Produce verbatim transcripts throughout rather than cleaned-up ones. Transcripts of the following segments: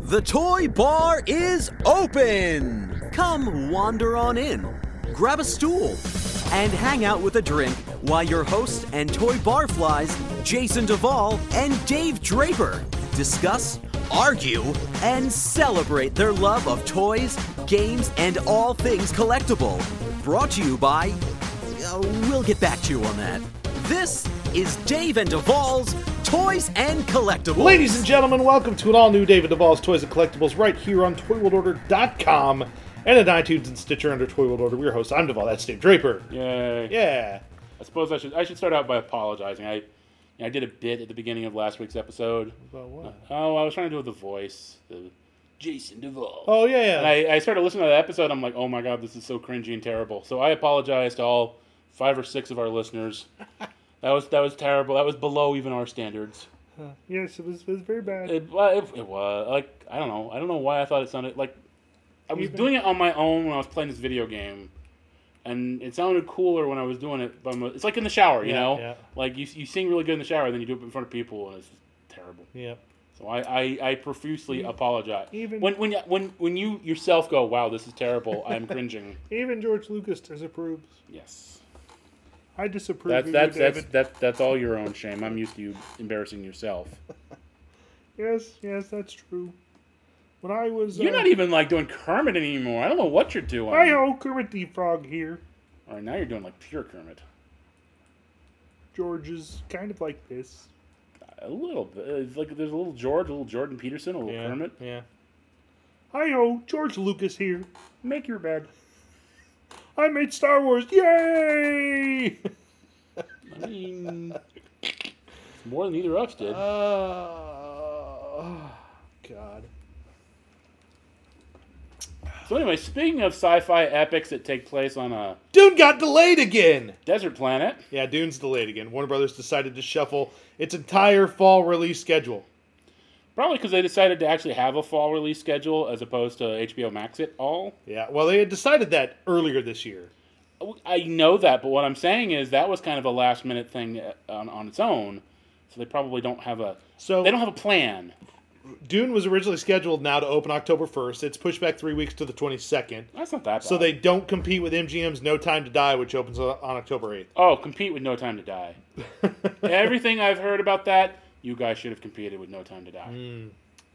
The Toy Bar is open! Come wander on in, grab a stool, and hang out with a drink while your hosts and toy barflies, Jason Duvall and Dave Draper, discuss, argue, and celebrate their love of toys, games, and all things collectible. Brought to you by... Uh, we'll get back to you on that. This is Dave and Duvall's Toys and Collectibles. Ladies and gentlemen, welcome to an all-new Dave and Duvall's Toys and Collectibles right here on Toy World Order dot com and at iTunes and Stitcher under Toy World Order. We're your host. I'm Duvall. That's Dave Draper. Yay. Yeah. I suppose I should I should start out by apologizing. I I did a bit at the beginning of last week's episode. About what? Oh, I was trying to do the voice. The Jason Duvall. Oh, yeah, yeah. And I, I started listening to that episode. I'm like, oh my god, this is so cringy and terrible. So I apologize to all five or six of our listeners. That was that was terrible. That was below even our standards. Uh, yes, it was, it was very bad. It, well, it, it was like I don't know. I don't know why I thought it sounded like I was Even- doing it on my own when I was playing this video game, and it sounded cooler when I was doing it. By my, it's like in the shower, you Yeah, know. yeah. Like you you sing really good in the shower, then you do it in front of people, and it's just terrible. Yeah. So I, I, I profusely apologize. even- when when when when you yourself go, wow, this is terrible. I'm cringing. Even George Lucas disapproves. Yes. I disapprove That's of that's you, that's David. that's that's all your own shame. I'm used to you embarrassing yourself. Yes, yes, that's true. When I was... You're uh, not even like doing Kermit anymore. I don't know what you're doing. Hi-ho, Kermit the Frog here. All right, now you're doing like pure Kermit. George is kind of like this. A little bit. It's like there's a little George, a little Jordan Peterson, a little Kermit. Yeah. Hi-ho, George Lucas here. Make your bed. I made Star Wars. Yay! I mean, it's more than either of us did. Uh, oh, God. So anyway, speaking of sci-fi epics that take place on a Dune got delayed again. desert planet, Yeah, Dune's delayed again. Warner Brothers decided to shuffle its entire fall release schedule. probably because they decided to actually have a fall release schedule as opposed to H B O Max it all. Yeah, well, they had decided that earlier this year. I know that, but what I'm saying is that was kind of a last minute thing on, on its own. So they probably don't have a So they don't have a plan. Dune was originally scheduled now to open October first. It's pushed back three weeks to the twenty-second. That's not that bad. So they don't compete with M G M's No Time to Die, which opens on October eighth. Oh, compete with No Time to Die. Everything I've heard about that, you guys should have competed with No Time to Die. Mm.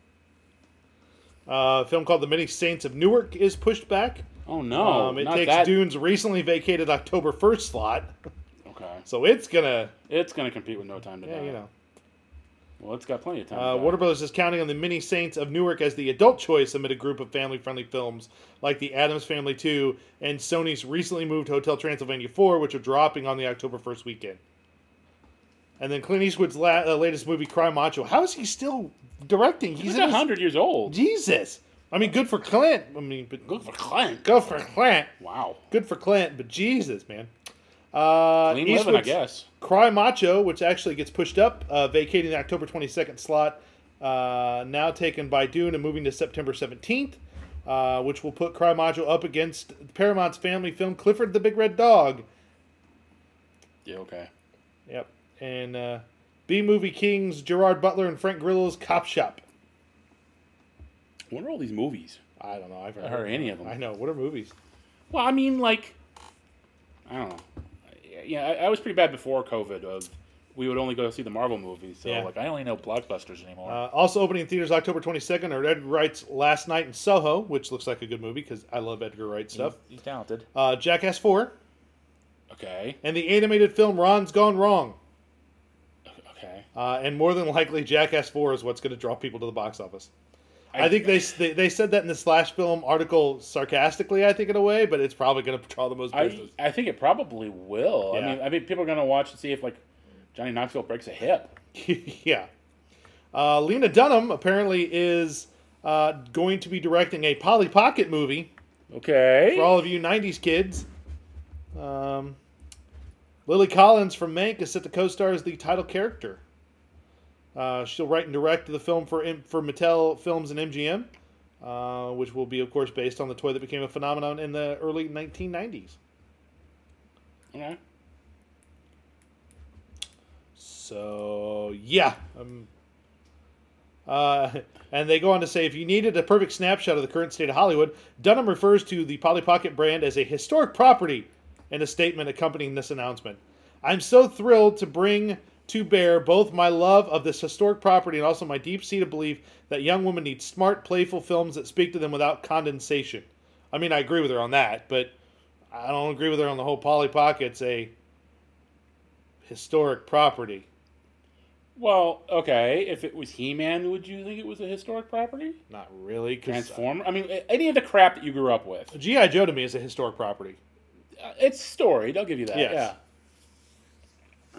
Uh, a film called The Many Saints of Newark is pushed back. Oh no, um, it not takes that. Dune's recently vacated October first slot. Okay, So it's going to, it's gonna compete with No Time to yeah, Die. you know. Well, it's got plenty of time. Uh, to die. Warner Bros. Is counting on The Many Saints of Newark as the adult choice amid a group of family-friendly films like The Addams Family two and Sony's recently moved Hotel Transylvania four, which are dropping on the October first weekend. And then Clint Eastwood's la- uh, latest movie, Cry Macho. How is he still directing? He's in a his- hundred years old. Jesus. I mean, good for Clint. I mean, but Good for Clint. good for Clint. Wow. Good for Clint, but Jesus, man. Uh, Clean living, I Eastwood's guess. Cry Macho, which actually gets pushed up, uh, vacating the October twenty-second slot, uh, now taken by Dune and moving to September seventeenth, uh, which will put Cry Macho up against Paramount's family film Clifford the Big Red Dog. Yeah. Okay. Yep. And uh, B-Movie Kings, Gerard Butler and Frank Grillo's Cop Shop. What are all these movies? I don't know. I've I heard any of them. I know. What are movies? Well, I mean, like, I don't know. Yeah, I, I was pretty bad before COVID. Of we would only go see the Marvel movies, so Yeah. like I only know blockbusters anymore. Uh, also opening in theaters October twenty-second are Edgar Wright's Last Night in Soho, which looks like a good movie because I love Edgar Wright stuff. He's, he's talented. Uh, Jackass four, Okay. and the animated film Ron's Gone Wrong. Okay. Uh, and more than likely, Jackass four is what's going to draw people to the box office. I, think they, they they said that in the Slash Film article sarcastically, I think, in a way, but it's probably going to draw the most I, business. I think it probably will. Yeah. I mean, I mean, people are gonna watch and see if like Johnny Knoxville breaks a hip. Yeah. Uh, Lena Dunham apparently is uh, going to be directing a Polly Pocket movie Okay. for all of you nineties kids. Um, Lily Collins from Mank is set to co-star as the title character. Uh, she'll write and direct the film for for Mattel Films and M G M, uh, which will be, of course, based on the toy that became a phenomenon in the early nineteen nineties. Okay. So, yeah. Um, Uh, and they go on to say, if you needed a perfect snapshot of the current state of Hollywood, Dunham refers to the Polly Pocket brand as a historic property in a statement accompanying this announcement. I'm so thrilled to bring to bear both my love of this historic property and also my deep-seated belief that young women need smart, playful films that speak to them without condensation. I mean, I agree with her on that, but I don't agree with her on the whole Polly Pocket's a historic property. Well, okay. If it was He-Man, would you think it was a historic property? Not really. Transformer? I mean, any of the crap that you grew up with. G I. Joe to me is a historic property. Uh, it's storied. I'll give you that. Yes. Yeah.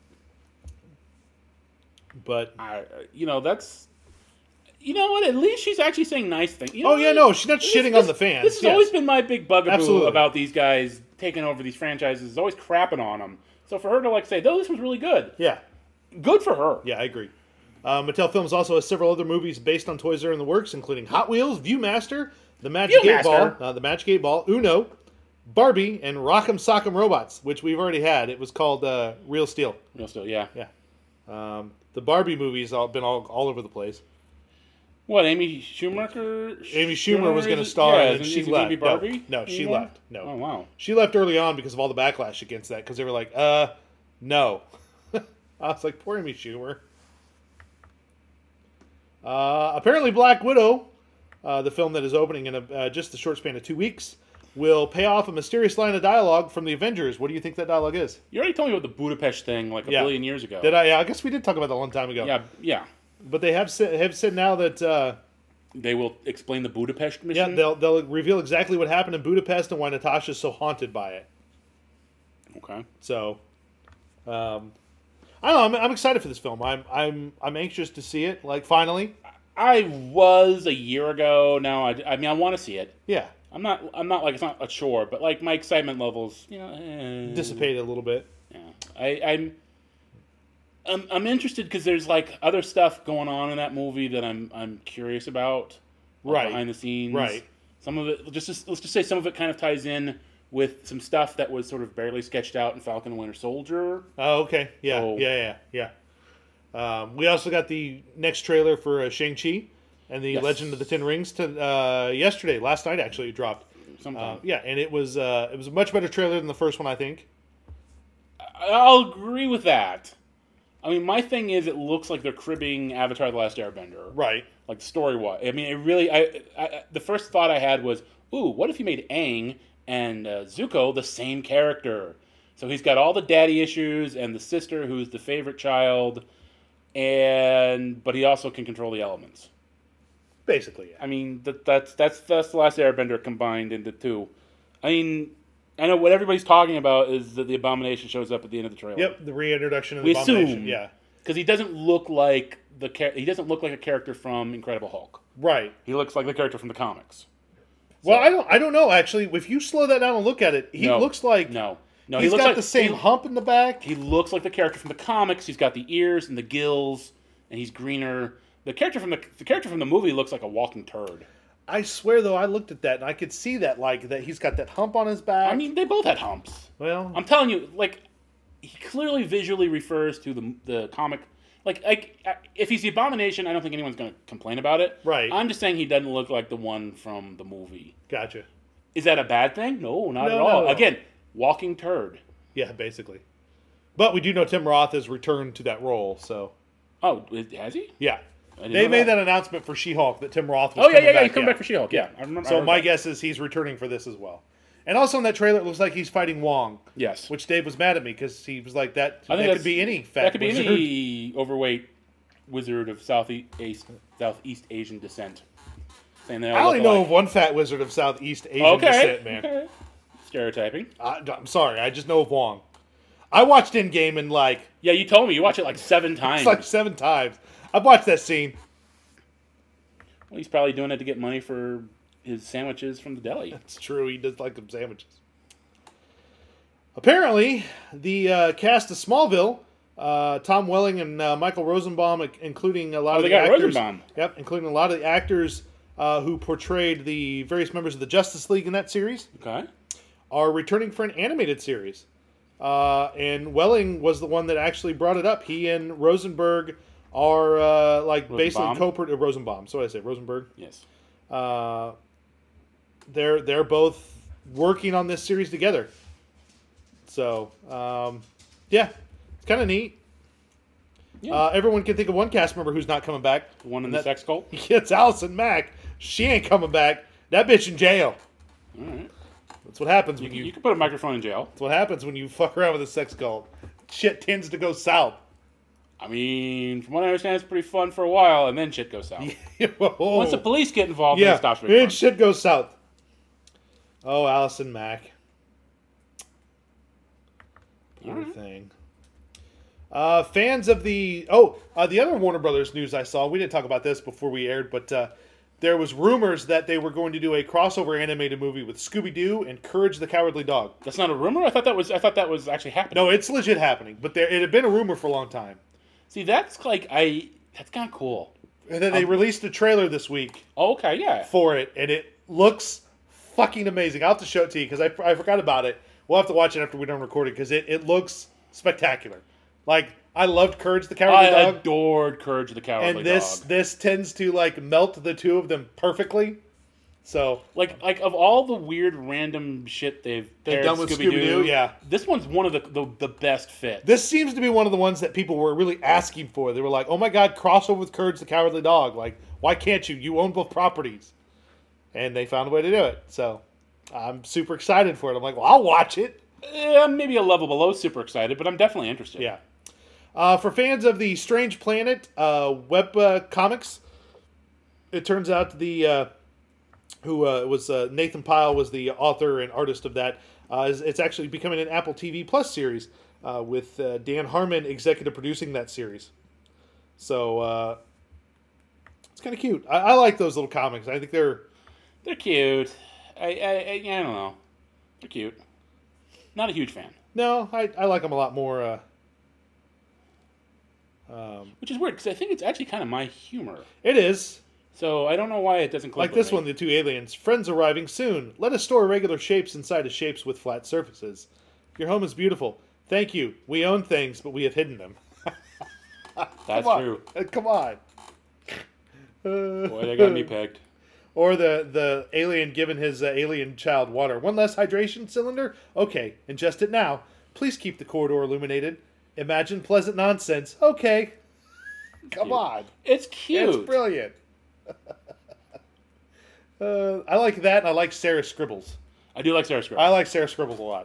But I, you know, that's. You know what? At least she's actually saying nice things. You know oh yeah, what? no, she's not This- shitting this- on the fans. This has yes. always been my big bugaboo Absolutely. about these guys taking over these franchises. Is always crapping on them. So for her to like say, "Oh, this was really good," Yeah, good for her. yeah, I agree. Uh, Mattel Films also has several other movies based on toys that are in the works, including Hot Wheels, Viewmaster, The Magic Eight Ball, Viewmaster. uh, The Magic Eight Ball, Uno, Barbie, and Rock'em Sock'em Robots, which we've already had. It was called uh, Real Steel. Real still, yeah. Yeah. Um, the Barbie movies all been all, all over the place. What, Amy Schumacher? Amy Schumer was going to is- star, yeah, and then isn't- she is it gonna left. be No, Barbie no, she anymore? left. No. Oh wow. She left early on because of all the backlash against that, because they were like, uh, no. I was like, poor Amy Schumer. Uh, apparently Black Widow, uh, the film that is opening in a, uh, just a short span of two weeks, will pay off a mysterious line of dialogue from the Avengers. What do you think that dialogue is? You already told me about the Budapest thing like a Yeah. billion years ago. Did I? Yeah, I guess we did talk about that a long time ago. Yeah, yeah. But they have said, have said now that uh, They will explain the Budapest yeah, mission. they'll they'll reveal exactly what happened in Budapest and why Natasha's so haunted by it. Okay. So, um, I don't know. I'm, I'm excited for this film. I'm I'm I'm anxious to see it. Like finally, I was a year ago. Now I, I mean I want to see it. yeah, I'm not. I'm not like it's not a chore, but like my excitement levels, you know, eh, dissipated a little bit. Yeah. I, I'm. I'm I'm interested because there's like other stuff going on in that movie that I'm I'm curious about. like, Right. Behind the scenes. Right. Some of it just, just let's just say some of it kind of ties in with some stuff that was sort of barely sketched out in Falcon and Winter Soldier. Oh, okay. Yeah, So- yeah, yeah, yeah. Um, we also got the next trailer for uh, Shang-Chi and the Yes. Legend of the Ten Rings to uh, yesterday, last night actually it dropped. Uh, Sometime. yeah, and it was uh, it was a much better trailer than the first one, I think. I'll agree with that. I mean, my thing is, it looks like they're cribbing Avatar: The Last Airbender. Right. Like story wise. I mean, it really. I, I the first thought I had was, ooh, what if you made Aang and uh, Zuko the same character? So he's got all the daddy issues and the sister who's the favorite child, and but he also can control the elements. Basically, yeah. I mean, that, that's that's that's the Last Airbender combined into two. I mean, I know what everybody's talking about is that the Abomination shows up at the end of the trailer. Yep, the reintroduction of We the Abomination. assume. Yeah. Because he doesn't look like the char- he doesn't look like a character from Incredible Hulk. Right. He looks like the character from the comics. Well, I don't I don't know actually. If you slow that down and look at it, he No. looks like No, no, he's he looks got like the same He, hump in the back. he looks like the character from the comics. He's got the ears and the gills, and he's greener. The character from the the character from the movie looks like a walking turd. I swear though, I looked at that and I could see that like that he's got that hump on his back. I mean, they both had humps. well, I'm telling you, like, he clearly visually refers to the the comic. Like, like if he's the Abomination, I don't think anyone's going to complain about it. Right. I'm just saying he doesn't look like the one from the movie. gotcha. Is that a bad thing? No, not No, at all. no, no. Again, walking turd. Yeah, basically. But we do know Tim Roth has returned to that role, so Oh, has he? yeah. I didn't They know made that. announcement for She-Hulk that Tim Roth was Oh yeah, coming yeah, yeah. back. He's coming back for She-Hulk. Yeah, I remember. I So heard my that. guess is he's returning for this as well. And also in that trailer, it looks like he's fighting Wong, Yes, which Dave was mad at me because he was like, that, I that think could be any fat that could be wizard. any overweight wizard of Southeast Southeast Asian descent. Saying they all I only look know alike. of one fat wizard of Southeast Asian Okay, descent, man. okay. Stereotyping. I, I'm sorry, I just know of Wong. I watched Endgame in like, Yeah, you told me you watch it like seven times. it's like seven times. I've watched that scene. Well, he's probably doing it to get money for his sandwiches from the deli. It's true, he does like them sandwiches. Apparently, the uh, cast of Smallville, uh, Tom Welling and uh, Michael Rosenbaum, including a lot Oh, of they the got actors, Rosenbaum. Yep, including a lot of the actors uh, who portrayed the various members of the Justice League in that series, Okay. are returning for an animated series. Uh, and Welling was the one that actually brought it up. He and Rosenberg are uh, like basically Rosenbaum? co uh, Rosenbaum. So what did I say? Rosenberg. Yes. Uh, they're they're both working on this series together. So um, yeah, it's kind of neat. Yeah. Uh, everyone can think of one cast member who's not coming back. The one in and the that- sex cult? It's Allison Mack. She ain't coming back. That bitch in jail. All right. That's what happens You, when can- you. you can put a microphone in jail. That's what happens when you fuck around with a sex cult. Shit tends to go south. I mean, from what I understand, it's pretty fun for a while, and then shit goes south. Once Once the police get involved, then yeah, it stops being and fun. shit goes south. Oh, Allison Mack. Poor Alright. thing. Uh, fans of the oh uh, the other Warner Brothers news I saw. We didn't talk about this before we aired, but uh, there was rumors that they were going to do a crossover animated movie with Scooby Doo and Courage the Cowardly Dog. That's not a rumor. I thought that was. I thought that was actually happening. No, it's legit happening, but there it had been a rumor for a long time. See, that's like I. That's kind of cool. And then they Um, released a trailer this week Oh, okay, yeah. for it, and it looks fucking amazing. I'll have to show it to you because I, I forgot about it. We'll have to watch it after we're done recording because it, it looks spectacular. Like, I loved Courage the Cowardly I Dog, adored Courage the Cowardly and this Dog. this tends to like melt the two of them perfectly. So Like, like of all the weird random shit they've They've paired done with Scooby-Doo, Scooby-Doo, yeah. this one's one of the the, the best fits. this seems to be one of the ones that people were really asking for. They were like, "Oh my god, crossover with Courage the Cowardly Dog! Like, why can't you? You own both properties." And they found a way to do it. So I'm super excited for it. I'm like, "Well, I'll watch it." Eh, maybe a level below super excited, but I'm definitely interested. Yeah. Uh, for fans of the Strange Planet uh, web uh, comics, it turns out the uh, who uh, was uh, Nathan Pyle was the author and artist of that. Uh, is, it's actually becoming an Apple T V Plus series uh, with uh, Dan Harmon executive producing that series. So uh, it's kind of cute. I, I like those little comics. I think they're They're cute. I, I, I, I don't know. They're cute. Not a huge fan. no, I, I like them a lot more. Uh, um, Which is weird, because I think it's actually kind of my humor. it is. So I don't know why it doesn't click Like with this me. one, the two aliens. Friends arriving soon. Let us store regular shapes inside of shapes with flat surfaces. Your home is beautiful. Thank you. We own things, but we have hidden them. That's Come on. true. Uh, Come on. Boy, they got me pegged. Or the, the alien giving his uh, alien child water. One less hydration cylinder? Okay, ingest it now. Please keep the corridor illuminated. Imagine pleasant nonsense. Okay. Come Cute. on. It's cute. It's brilliant. uh, I like that, and I like Sarah Scribbles. I do like Sarah Scribbles. I like Sarah Scribbles a lot.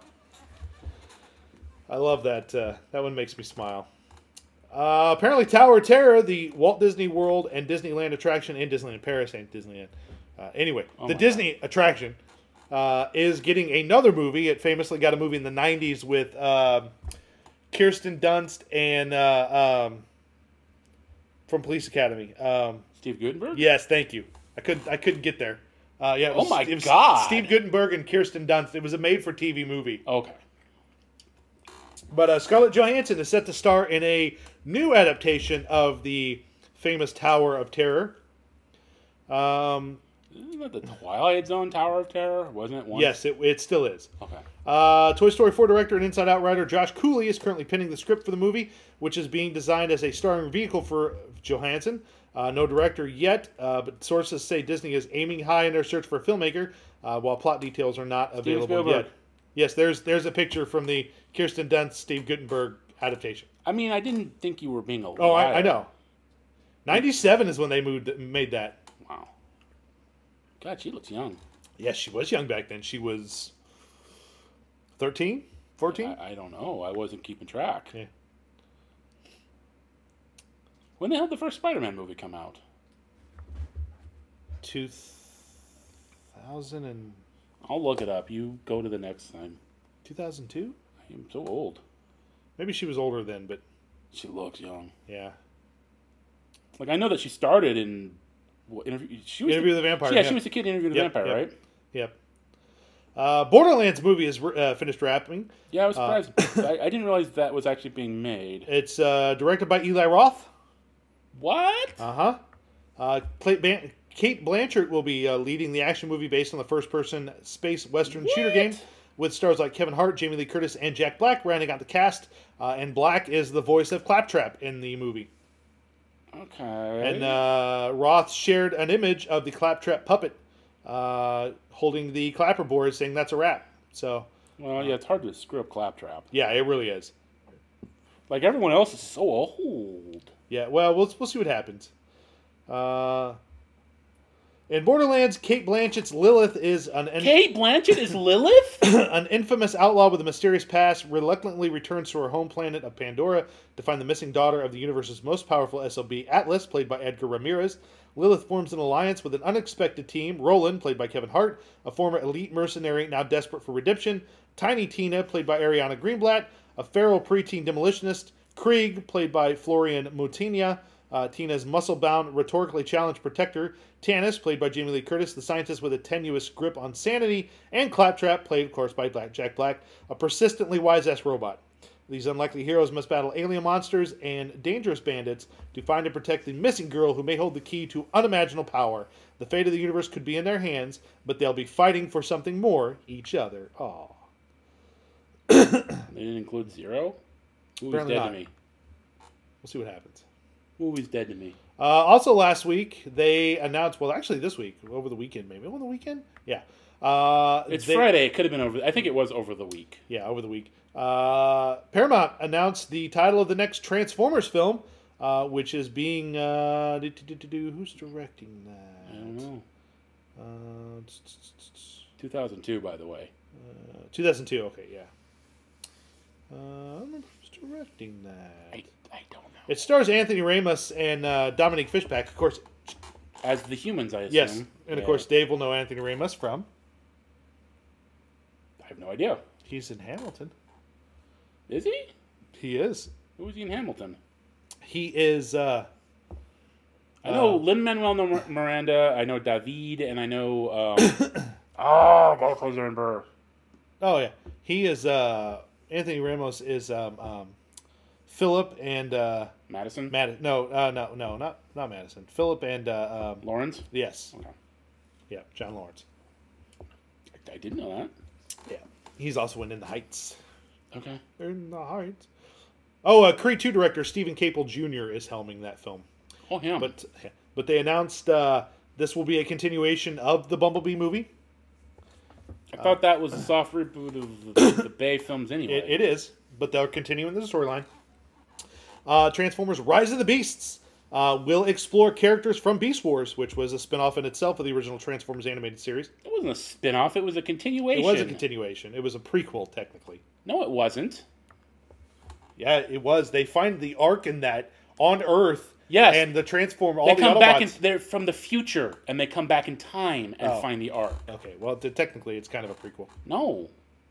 I love that. Uh, that one makes me smile. Uh, apparently, Tower of Terror, the Walt Disney World and Disneyland attraction in Disneyland Paris, ain't Disneyland. Uh, anyway, Oh the my Disney attraction uh, is getting another movie. It famously got a movie in the nineties with um Kirsten Dunst and uh, um, from Police Academy. Um, Steve Gutenberg? yes, thank you. I couldn't. I couldn't get there. Uh, yeah. It was, Oh my it was God. Steve Gutenberg and Kirsten Dunst. It was a made-for-T V movie. Okay. But uh, Scarlett Johansson is set to star in a new adaptation of the famous Tower of Terror. Um, Isn't that the Twilight Zone Tower of Terror? Wasn't it once? yes, it, it still is. Okay. Uh, Toy Story four director and Inside Out writer Josh Cooley is currently penning the script for the movie, which is being designed as a starring vehicle for Johansson. Uh, no director yet, uh, but sources say Disney is aiming high in their search for a filmmaker, uh, while plot details are not available Spielberg. yet. Yes, there's there's a picture from the Kirsten Dunst, Steve Gutenberg adaptation. I mean, I didn't think you were being a liar. Oh, I, I know. ninety-seven is when they moved made that. Wow. God, she looks young. Yes, she was young back then. She was thirteen, fourteen? I, I don't know. I wasn't keeping track. Yeah. When the hell did the first Spider-Man movie come out? two thousand and I'll look it up. You go to the next time. two thousand two? I am so old. Maybe she was older then, but She looks young. yeah. Like, I know that she started in... What, interview, she was Interview the, with the Vampire, Yeah, yeah. she was the kid in Interview with Yep, the Vampire, yep. right? Yep. Uh, Borderlands movie is uh, finished wrapping. Yeah, I was surprised. I, I didn't realize that was actually being made. It's uh, directed by Eli Roth. What? Uh-huh. Uh Kate Ban- Kate Blanchett will be uh, leading the action movie based on the first-person space western shooter What? game, with stars like Kevin Hart, Jamie Lee Curtis, and Jack Black rounding out the cast. Uh, and Black is the voice of Claptrap in the movie. Okay. And uh, Roth shared an image of the Claptrap puppet uh, holding the clapperboard, saying that's a wrap. So, well, yeah, it's hard to screw up Claptrap. yeah, it really is. Like, everyone else is so old. Yeah, well, we'll, we'll see what happens. Uh, in Borderlands, Kate Blanchett's Lilith is an... an Kate Blanchett is Lilith? an infamous outlaw with a mysterious past reluctantly returns to her home planet of Pandora to find the missing daughter of the universe's most powerful S L B, Atlas, played by Edgar Ramirez. Lilith forms an alliance with an unexpected team, Roland, played by Kevin Hart, a former elite mercenary now desperate for redemption, Tiny Tina, played by Ariana Greenblatt, a feral preteen demolitionist, Krieg, played by Florian Moutinho, uh, Tina's muscle-bound, rhetorically challenged protector, Tanis, played by Jamie Lee Curtis, the scientist with a tenuous grip on sanity, and Claptrap, played, of course, by Black Jack Black, a persistently wise-ass robot. These unlikely heroes must battle alien monsters and dangerous bandits to find and protect the missing girl who may hold the key to unimaginable power. The fate of the universe could be in their hands, but they'll be fighting for something more, each other. Aww. They didn't include Zero? Movie's Apparently dead not. to me. We'll see what happens. Movie's dead to me. Uh, also, last week, they announced, well, actually this week, over the weekend, maybe. Over the weekend? Yeah. Uh, It's they, Friday. It could have been over. I think it was over the week. Yeah, over the week. Uh, Paramount announced the title of the next Transformers film, uh, which is being... Uh, do, do, do, do, who's directing that? I don't know. Uh, two thousand two, by the way. uh, two thousand two, okay, yeah. Uh, I don't remember who's directing that. I, I don't know. It stars Anthony Ramos and uh, Dominique Fishback, of course. As the humans, I assume. Yes, and Yeah. of course Dave will know Anthony Ramos from. I have no idea. He's in Hamilton. Is he? He is. Who was he in Hamilton? He is. Uh, I know uh, Lin-Manuel Miranda. I know David, and I know. Um, oh, guy plays Aaron Burr. Oh yeah, he is. Uh, Anthony Ramos is um, um, Philip and uh, Madison. Mad- No, uh, no, no, not not Madison. Philip and uh, um, Lawrence. yes, Okay. yeah, John Lawrence. I, I didn't know that. Yeah, he's also in In the Heights. Okay. In the Heights. Oh, uh, Creed two director Stephen Caple Junior is helming that film. Oh, yeah. But but they announced uh, this will be a continuation of the Bumblebee movie. I thought that was a soft reboot of the, the Bay films anyway. It, it is, but they're continuing the storyline. Uh, Transformers Rise of the Beasts uh, will explore characters from Beast Wars, which was a spin-off in itself of the original Transformers animated series. It wasn't a spin-off. It was a continuation. It was a continuation. It was a prequel, technically. No, it wasn't. Yeah, it was. They find the Ark in that on Earth. Yes. And the Transform, all They the come Autobots. back in. They're from the future, and they come back in time and Oh. find the Ark. Okay, well, t- technically, it's kind of a prequel. No.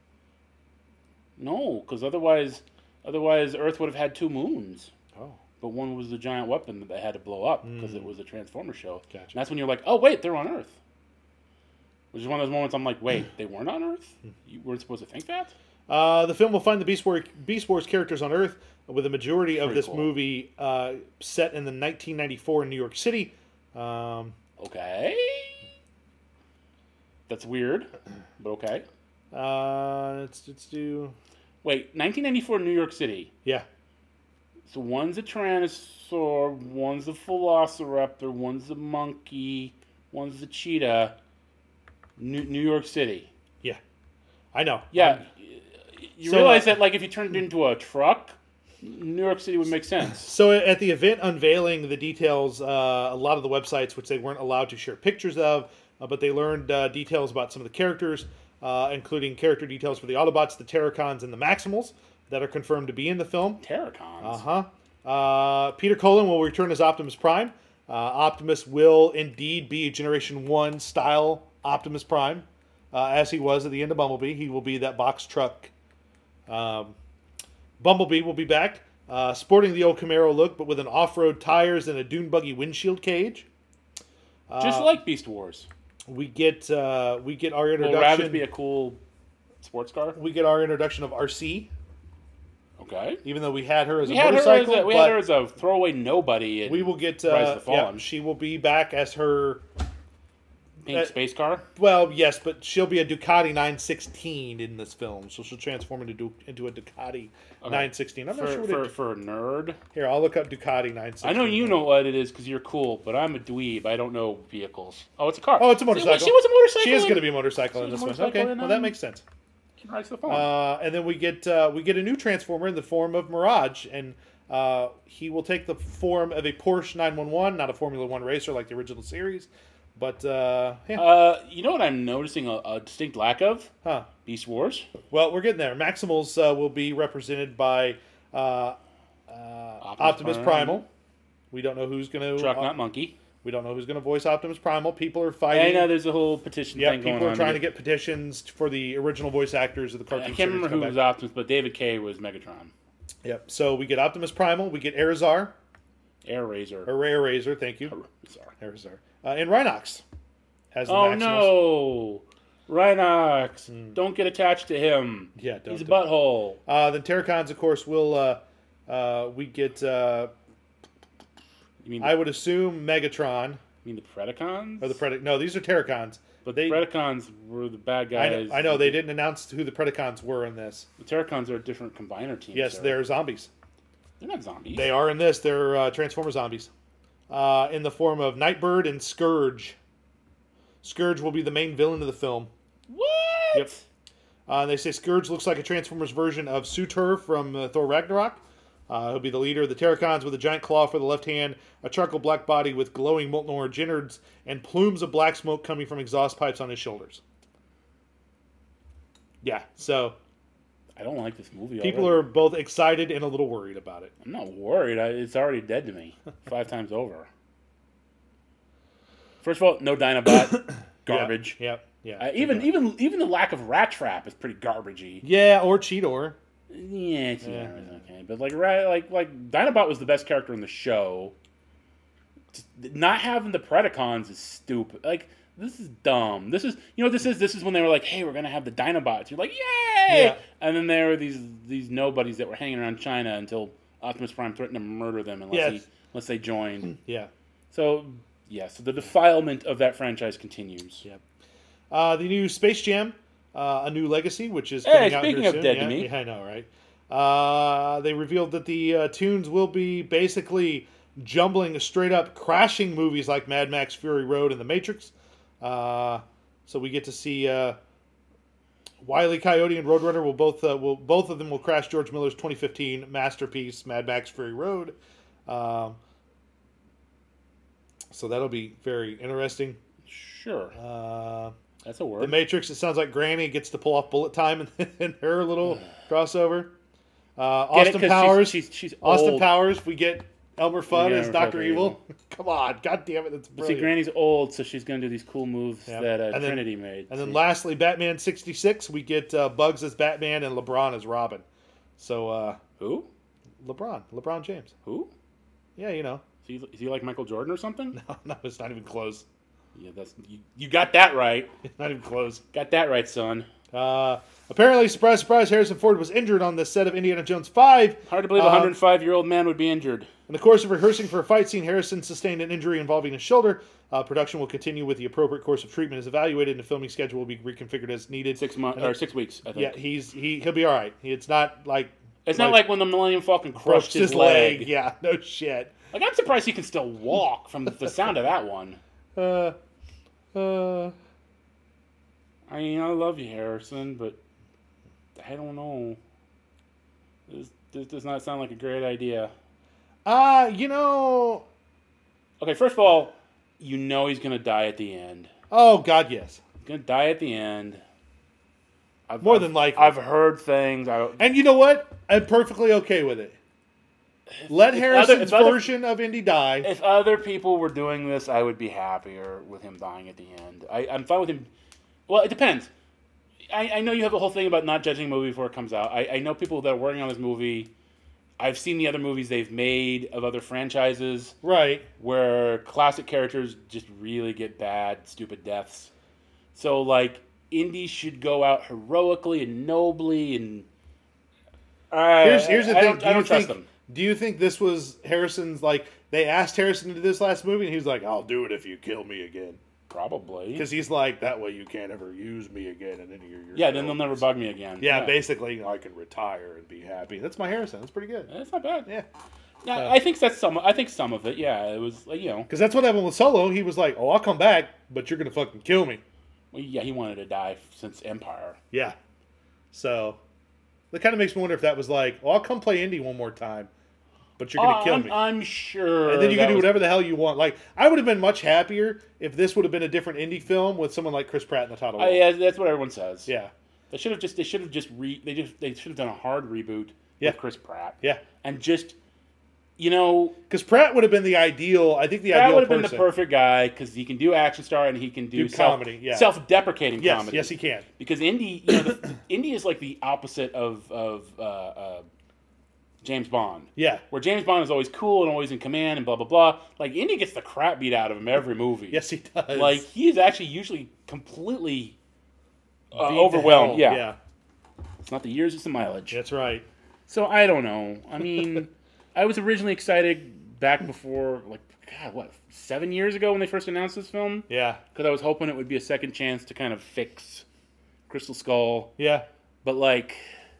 No, because otherwise, otherwise Earth would have had two moons. Oh. But one was the giant weapon that they had to blow up because it was a Transformer show. Gotcha. And that's when you're like, oh wait, they're on Earth. Which is one of those moments I'm like, wait, they weren't on Earth? You weren't supposed to think that? Uh, the film will find the Beast Wars, Beast Wars characters on Earth, with a majority of Pretty this cool. movie uh, set in the nineteen ninety-four in New York City. Um, Okay. That's weird, but okay. uh, let's, let's do... Wait, nineteen ninety-four New York City. Yeah. So one's a Tyrannosaur, one's a Velociraptor, one's a monkey, one's a cheetah. New, New York City. Yeah. I know. Yeah. Um, You so, realize uh, that, like, if you turned it into a truck, New York City would make sense. So at the event unveiling the details, uh, a lot of the websites, which they weren't allowed to share pictures of, uh, but they learned uh, details about some of the characters, uh, including character details for the Autobots, the Terracons, and the Maximals that are confirmed to be in the film. Terracons. Uh-huh. Uh, Peter Cullen will return as Optimus Prime. Uh, Optimus will indeed be a Generation one style Optimus Prime, uh, as he was at the end of Bumblebee. He will be that box truck. Um, Bumblebee will be back, uh, sporting the old Camaro look, but with an off-road tires and a dune buggy windshield cage. Just Uh, like Beast Wars. We get uh, we get our Will introduction. Ravage be a cool sports car? We get our introduction of R C, Okay. even though we had her as We a had, her as motorcycle. a, we but had her as a throwaway nobody. In we will get Rise uh, of the yeah, Fallen. she will be back as her Pink Uh, space car. Well, yes, but she'll be a Ducati nine sixteen in this film, so she'll transform into du- into a Ducati Okay. nine sixteen. I'm For not sure what for, it, for a nerd. Here, I'll look up Ducati nine sixteen. I know you know what it is because you're cool, but I'm a dweeb. I don't know vehicles. Oh, it's a car. Oh, it's a motorcycle. She, she was a motorcycle. She is in- going to be a motorcycle She in was this a one. motorcycle Okay, in, well that um, makes sense. She rides the phone. Uh, and then we get uh, we get a new Transformer in the form of Mirage, and uh, he will take the form of a Porsche nine one one, not a Formula One racer like the original series, but uh, yeah. uh, you know what I'm noticing a, a distinct lack of? huh. Beast Wars. Well, we're getting there. Maximals uh, will be represented by uh, uh, Optimus, Optimus Primal. Primal. We don't know who's going to Truck, not monkey. We don't know who's going to voice Optimus Primal. People are I fighting. know there's a whole petition Yeah, thing going on. people are trying to get petitions for the original voice actors of the I cartoon can't series remember to come who was back. Optimus, but David Kay was Megatron. Yep. So we get Optimus Primal. We get Arizar, Air Razor. or Ray Razor. Thank you, Sorry. Arizar, uh, and Rhinox as the Oh Maximals. no! Rhinox! Don't get attached to him. Yeah, don't He's a do- butthole. Uh, then Terracons, of course, will uh, uh, we get? Uh, You mean I would assume Megatron you mean the Predacons? or the Pred. No, these are Terracons. But they- the Predacons were the bad I guys. know, I know they didn't announce who the Predacons were in this. The Terracons are a different combiner team. Yes, sir. they're zombies. They're not zombies. They are in this. They're uh, Transformer zombies, uh, in the form of Nightbird and Scourge. Scourge will be the main villain of the film. What? Yep. Uh, they say Scourge looks like a Transformers version of Surtur from uh, Thor Ragnarok. Uh, he'll be the leader of the Terracons with a giant claw for the left hand, a charcoal black body with glowing molten orange innards, and plumes of black smoke coming from exhaust pipes on his shoulders. Yeah, so I don't like this movie. people already. are both excited and a little worried about it. I'm not worried. I, it's already dead to me five times over. First of all, no Dinobot, garbage. Yep. Yeah. Uh, yeah. even even even the lack of Rat Trap is pretty garbagey. Yeah, or Cheetor. Yeah, it's, Yeah. it's okay. But like right, like like Dinobot was the best character in the show. Just not having the Predacons is stupid. Like this is dumb. This is you know what this is. This is when they were like, hey, we're gonna have the Dinobots. You're like, yay! Yeah. And then there were these these nobodies that were hanging around China until Optimus Prime threatened to murder them unless Yes. he unless they joined. Yeah. So yeah, so the defilement of that franchise continues. Yep. Uh, the new Space Jam, uh, A New Legacy, which is Hey, coming out speaking here of soon. dead yeah, to me. yeah, I know, right? Uh, they revealed that the uh, tunes will be basically jumbling straight up crashing movies like Mad Max Fury Road and The Matrix. Uh, so we get to see uh, Wile E. Coyote and Roadrunner will both uh, will both of them will crash George Miller's twenty fifteen masterpiece Mad Max Fury Road. Um, so that'll be very interesting. Sure, Uh, that's a word. The Matrix, it sounds like Granny gets to pull off bullet time in, in her little crossover. Uh, Get it? Austin 'Cause Powers. She's, she's, she's Austin old. Powers, we get Elmer Fudd Yeah, as Elmer Doctor Fudd, Evil. Come on, God damn it, that's But see, brilliant. Granny's old, so she's going to do these cool moves Yeah. that uh, And then- Trinity made. And then See? lastly, Batman sixty-six, we get uh, Bugs as Batman and LeBron as Robin. So, uh, Who? LeBron, LeBron James. Who? Yeah, you know. Is he, is he like Michael Jordan or something? No, no, it's not even close. Yeah, that's you, you got that right. It's not even close. Got that right, son. Uh, apparently, surprise, surprise, Harrison Ford was injured on the set of Indiana Jones five. Hard to believe a Uh, one hundred five year old man would be injured. In the course of rehearsing for a fight scene, Harrison sustained an injury involving his shoulder. Uh, production will continue with the appropriate course of treatment as evaluated, and the filming schedule will be reconfigured as needed. Six months And or it- six weeks, I think. Yeah, he's he he'll be all right. It's not like It's not like when the Millennium Falcon crushed his, leg. Yeah, no shit. Like I'm surprised he can still walk from the sound of that one. Uh, uh, I mean, I love you, Harrison, but I don't know. This, this does not sound like a great idea. uh, you know. Okay, first of all, you know he's gonna die at the end. Oh God, yes. He's gonna die at the end. I've, More I've- than likely. I've heard things. I, And you know what? I'm perfectly okay with it. Let if Harrison's other- if other- version of Indy die. if other people were doing this, I would be happier with him dying at the end. I, I'm fine with him. Well, it depends. I, I know you have a whole thing about not judging a movie before it comes out. I, I know people that are working on this movie. I've seen the other movies they've made of other franchises Right. where classic characters just really get bad, stupid deaths. So, like, Indy should go out heroically and nobly, and I, Here's here's the I thing. Don't, Do I you don't trust think? them. Do you think this was Harrison's like they asked Harrison to do this last movie and he was like, "I'll do it if you kill me again." Probably. Because he's like, that way you can't ever use me again in any of your Yeah, then they'll films." never bug me again. Yeah, basically, I can retire and be happy. That's my Harrison. That's pretty good. That's not bad. Yeah. Yeah, Uh, I think that's some. I think some of it. Yeah, it was like you know. Because that's what happened with Solo. He was like, oh, I'll come back, but you're going to fucking kill me. Well, yeah, he wanted to die since Empire. Yeah. So, that kind of makes me wonder if that was like, oh, I'll come play Indy one more time, but you're going to Uh, kill I'm, me. I'm sure. And then you that can do was- whatever the hell you want. Like, I would have been much happier if this would have been a different indie film with someone like Chris Pratt in the title Uh, role. yeah, that's what everyone says. Yeah. They should have just. They should have just re. They just. They should have done a hard reboot Yeah. with Chris Pratt. Yeah. And just, you know, Because Pratt would have been the ideal, I think the Pratt ideal would have person. been the perfect guy because he can do action star and he can do, Do self, comedy, yeah. self-deprecating Yes, comedy. yes, he can. Because Indy, you know, the, Indy is like the opposite of of uh, uh, James Bond. Yeah. Where James Bond is always cool and always in command and blah blah blah. Like Indy gets the crap beat out of him every movie. Yes, he does. Like he is actually usually completely uh, Beat to overwhelmed. hell. Yeah. Yeah. It's not the years, it's the mileage. That's right. So I don't know. I mean, I was originally excited back before, like, God, what, seven years ago when they first announced this film? Yeah. Because I was hoping it would be a second chance to kind of fix Crystal Skull. Yeah. But, like,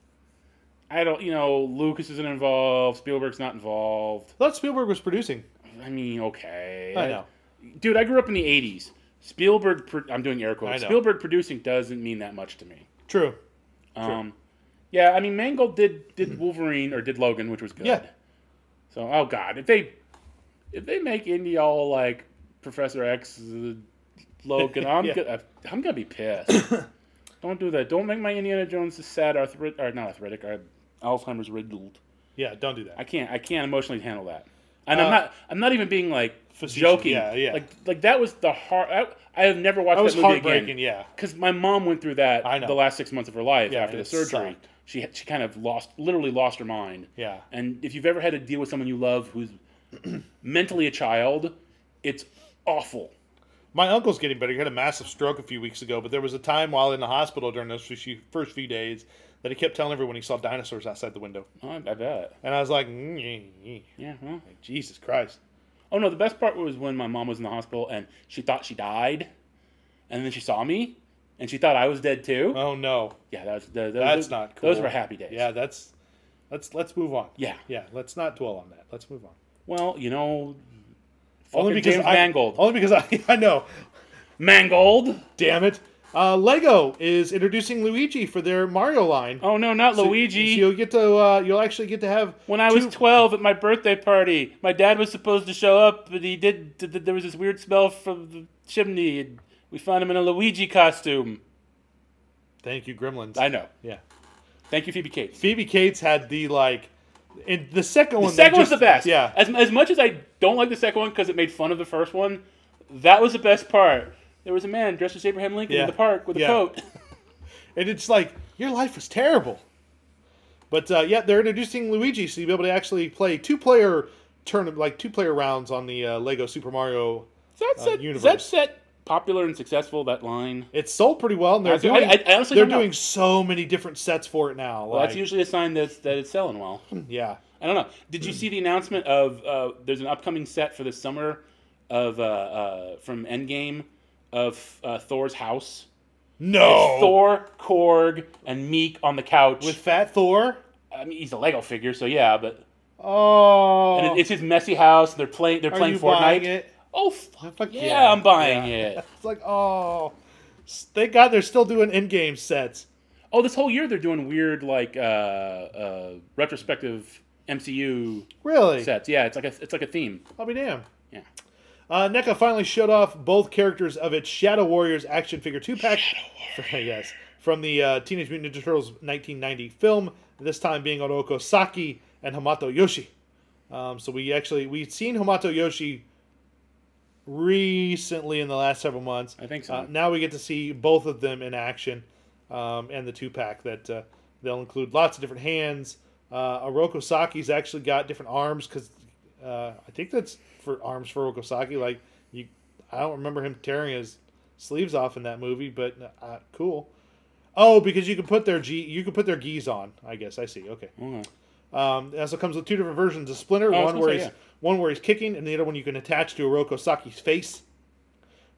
I don't, you know, Lucas isn't involved, Spielberg's not involved. I thought Spielberg was producing. I mean, okay. I know. Dude, I grew up in the eighties. Spielberg, pro- I'm doing air quotes. I know. Spielberg producing doesn't mean that much to me. True. Um, yeah, I mean, Mangold did did Wolverine or did Logan, which was good. Yeah. So, oh god, if they if they make Indy all like Professor X, uh, Logan, I'm Yeah. gonna I'm gonna be pissed. Don't do that. Don't make my Indiana Jones a sad arthritic or not arthritic, or Alzheimer's riddled. Yeah, don't do that. I can't I can't emotionally handle that. And Uh, I'm not I'm not even being like Facetious, joking. yeah, yeah. Like like that was the hard. I, I have never watched That was that movie heartbreaking, again. yeah. Because my mom went through that I know. the last six months of her life Yeah, after and the it surgery. sucked. She had- she kind of lost, literally lost her mind. Yeah. And if you've ever had to deal with someone you love who's mentally a child, it's awful. My uncle's getting better. He had a massive stroke a few weeks ago, but there was a time while in the hospital during those few- first few days that he kept telling everyone he saw dinosaurs outside the window. Oh, I I bet. And I was like, mm, mm, mm. Yeah. Well. Like, Jesus Christ. Oh no, the best part was when my mom was in the hospital and she thought she died, and then she saw me, and she thought I was dead too. Oh no, Yeah, that was the, those, that's not cool. Those were happy days. Yeah, that's let's let's move on. Yeah. Yeah, let's not dwell on that. Let's move on. Well, you know, Only fucking because James I, Mangold. Only because I I know. Mangold. Damn it. Uh, Lego is introducing Luigi for their Mario line. Oh no, not So- Luigi. So you'll get to uh, you'll actually get to have When I was two- twelve at my birthday party, my dad was supposed to show up, but he did. th- th- There was this weird smell from the chimney, and we found him in a Luigi costume. Thank you, Gremlins. I know. yeah. Thank you, Phoebe Cates. Phoebe Cates had the like, in the second The one. they second one's just- the best. Yeah. As, as much as I don't like the second one because it made fun of the first one, that was the best part. There was a man dressed as Abraham Lincoln Yeah. in the park with a Yeah. coat. And it's like, your life was terrible. But uh, yeah, they're introducing Luigi, so you'll be able to actually play two-player turn like two-player rounds on the uh, Lego Super Mario. Is that, Uh, set, is universe. that set popular and successful, that line? It's sold pretty well, and they're I- doing I- I honestly they're don't know. doing so many different sets for it now. Well, like, that's usually a sign that, that it's selling well. yeah. I don't know. Did you see the announcement of uh, there's an upcoming set for this summer of uh, uh, from Endgame of uh, Thor's house? No. It's Thor, Korg, and Meek on the couch. With Fat Thor. I mean, he's a Lego figure, so yeah, but Oh. and it- it's his messy house. And they're playing. They're Are playing you Fortnite. buying it? Oh fuck, Fuck yeah, yeah. I'm buying Yeah. it. It's like, oh. Thank God they're still doing in-game sets. Oh, this whole year they're doing weird like uh, uh, retrospective M C U Really? sets. Yeah, it's like a it's like a theme. I'll be damned. Yeah. Uh, NECA finally showed off both characters of its Shadow Warriors action figure two-pack. yes. From the uh, Teenage Mutant Ninja Turtles nineteen ninety film, this time being Oroko Saki and Hamato Yoshi. Um, so we actually, we've seen Hamato Yoshi recently in the last several months. I think so. Uh, now we get to see both of them in action, um, and the two-pack that uh, they'll include lots of different hands. Uh, Oroko Saki's actually got different arms because uh, I think that's for arms for Oroko Saki. Like you, I don't remember him tearing his sleeves off in that movie, but uh, cool. Oh, because you can put their G, you can put their gis on. I guess I see. Okay. Okay. Um, it also comes with two different versions of Splinter. Oh, I was one gonna where say, he's yeah. one where he's kicking, and the other one you can attach to Oroko Saki's face.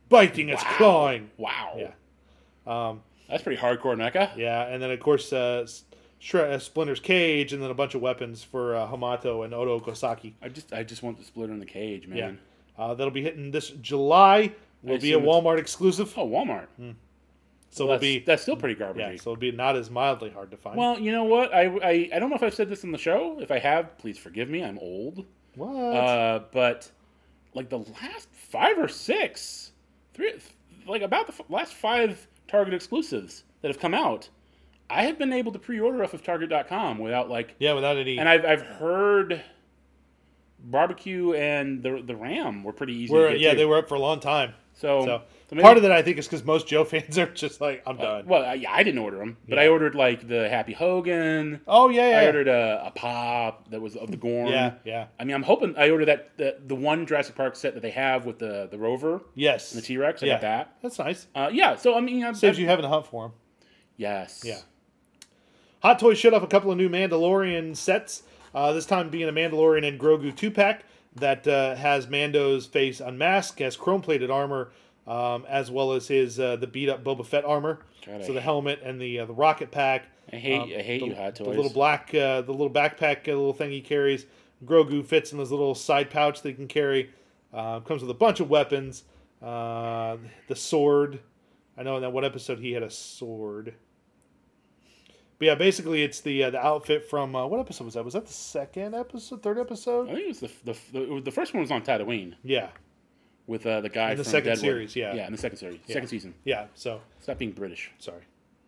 biting, it's Wow. clawing. Wow. Yeah. Um, That's pretty hardcore, Mecha. yeah, and then of course uh, Shre- uh, Splinter's cage, and then a bunch of weapons for uh, Hamato and Odo Kosaki. I just I just want the splitter in the cage, man. Yeah, uh, that'll be hitting this July. Will be a assume it's- Walmart exclusive, Oh, Walmart. so Well, it'll that's, be that's still pretty garbagey. yeah, so it'll be not as mildly hard to find. Well, you know what? I, I I don't know if I've said this in the show. If I have, please forgive me. I'm old. what? Uh, but like the last five or six, three, like about the f- last five Target exclusives that have come out, I have been able to pre-order off of Target dot com without like. yeah, without any. And I've I've heard barbecue and the the Ram were pretty easy. We're, to get yeah, too. they were up for a long time. So, So, so maybe- part of that I think is because most Joe fans are just like, I'm done. Well, I- yeah, I didn't order them, but Yeah. I ordered like the Happy Hogan. oh yeah, yeah, I yeah. ordered a, a pop that was of the Gorn. yeah, yeah. I mean, I'm hoping I ordered that the, the one Jurassic Park set that they have with the the Rover Yes, and the T Rex. I yeah. got that. That's nice. Uh, yeah. So I mean, I'm, Saves I'm- you having to hunt for them. Yes. Yeah. Hot Toys showed off a couple of new Mandalorian sets. Uh, this time being a Mandalorian and Grogu two pack that uh, has Mando's face unmasked, has chrome plated armor, um, as well as his uh, the beat up Boba Fett armor. God, I so the hate- helmet and the uh, the rocket pack. I hate Um, I hate the, you, Hot The Toys. little black uh, the little backpack uh, little thing he carries. Grogu fits in this little side pouch that he can carry. Uh, comes with a bunch of weapons. Uh, the sword. I know in that one episode he had a sword. But yeah, basically it's the uh, the outfit from uh, what episode was that? Was that the second episode, third I episode? think it was the the, the, it was the first one was on Tatooine Yeah, with uh, the guy In the from second Deadwood. series, yeah. Yeah, in the second series, second season. yeah. So Stop being British. sorry.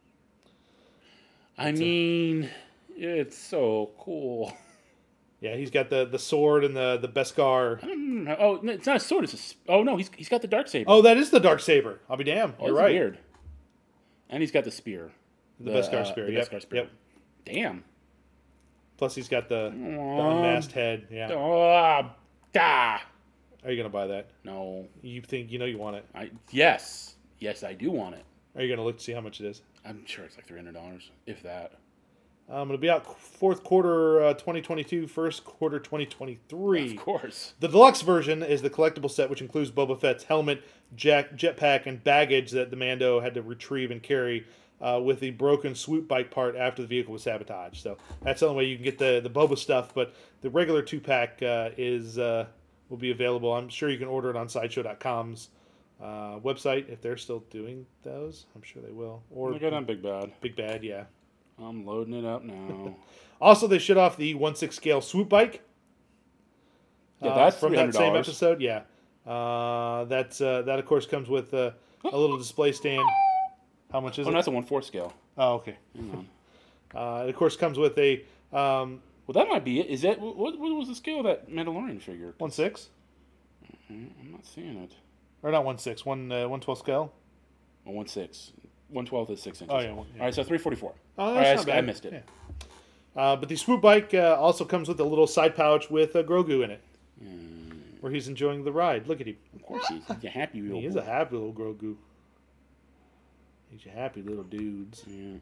I mean, it's so cool. Yeah, he's got the, the sword and the the Beskar. I don't know. Oh, no, it's not a sword. It's a. s- Oh no, he's he's got the dark saber. Oh, that is the dark saber. I'll be damned. Oh, You're that's right. Weird. And he's got the spear. The Beskar uh, spear. the Yep. Beskar spear. Yep. Damn. Plus he's got the, the Aw. unmasked head. Yeah. Ah, da. Are you gonna buy that? No. You think you know you want it? I yes, yes, I do want it. Are you gonna look to see how much it is? I'm sure it's like three hundred dollars, if that. Um, it'll be out fourth quarter uh, twenty twenty-two, first quarter twenty twenty-three. Of course. The deluxe version is the collectible set, which includes Boba Fett's helmet, jack, jetpack, and baggage that the Mando had to retrieve and carry uh, with the broken swoop bike part after the vehicle was sabotaged. So that's the only way you can get the, the Boba stuff. But the regular two-pack uh, is uh, will be available. I'm sure you can order it on Sideshow dot com's uh, website if they're still doing those. I'm sure they will. Or Look at on Big Bad. Big Bad, yeah. I'm loading it up now. Also, they showed off the one sixth scale swoop bike. Yeah, uh, that's from that same three hundred dollars. episode. Yeah, uh, that's uh, that of course comes with uh, a little display stand. How much is Oh, it? no, that's a one fourth scale. Oh, okay. Hang on. Uh, it of course comes with a um, Well, that might be it. Is that what, what was the scale of that Mandalorian figure? one six Mm, I'm not seeing it. or not one six one uh, one twelve scale. Oh, one six. One twelfth is six inches. Oh, yeah, one- yeah. All right, so three forty four. Oh, All that's right, not I, bad. I missed it. Yeah. Uh, but the swoop bike uh, also comes with a little side pouch with uh, Grogu in it, where he's enjoying the ride. Look at him. Of course, he's, he's a happy little He is boy. a happy little Grogu. He's a happy little dudes. Yeah.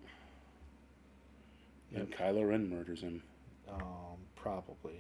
And Kylo Ren murders him. Um, probably.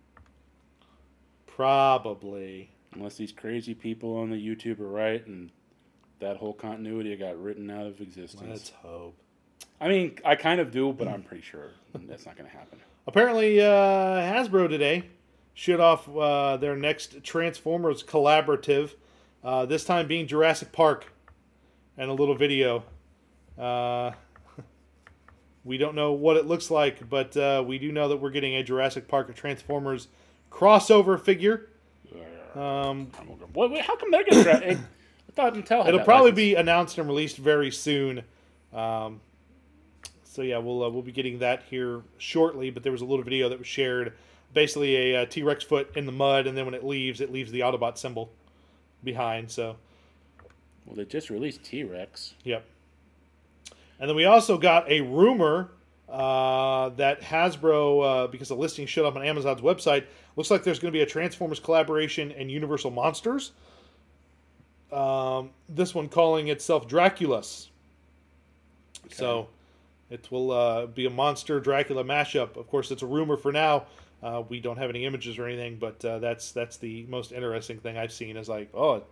Probably. Unless these crazy people on the YouTube are right and that whole continuity got written out of existence. Let's hope. I mean, I kind of do, but I'm pretty sure that's not going to happen. Apparently, uh, Hasbro today showed off uh, their next Transformers collaborative. Uh, this time being Jurassic Park, and a little video. Uh, we don't know what it looks like, but uh, we do know that we're getting a Jurassic Park Transformers crossover figure. Um, What, wait, how come they're going to... I thought Mattel had it'll that probably license. be announced and released very soon. Um, so yeah, we'll uh, we'll be getting that here shortly. But there was a little video that was shared, basically a uh, T-Rex foot in the mud, and then when it leaves, it leaves the Autobot symbol behind. So Well, they just released T-Rex. yep. And then we also got a rumor uh, that Hasbro, uh, because the listing showed up on Amazon's website, looks like there's going to be a Transformers collaboration and Universal Monsters. Um, this one calling itself Draculus. So it will uh, be a monster Dracula mashup. Of course, it's a rumor for now. Uh, we don't have any images or anything, but uh, that's that's the most interesting thing I've seen. Is like, oh,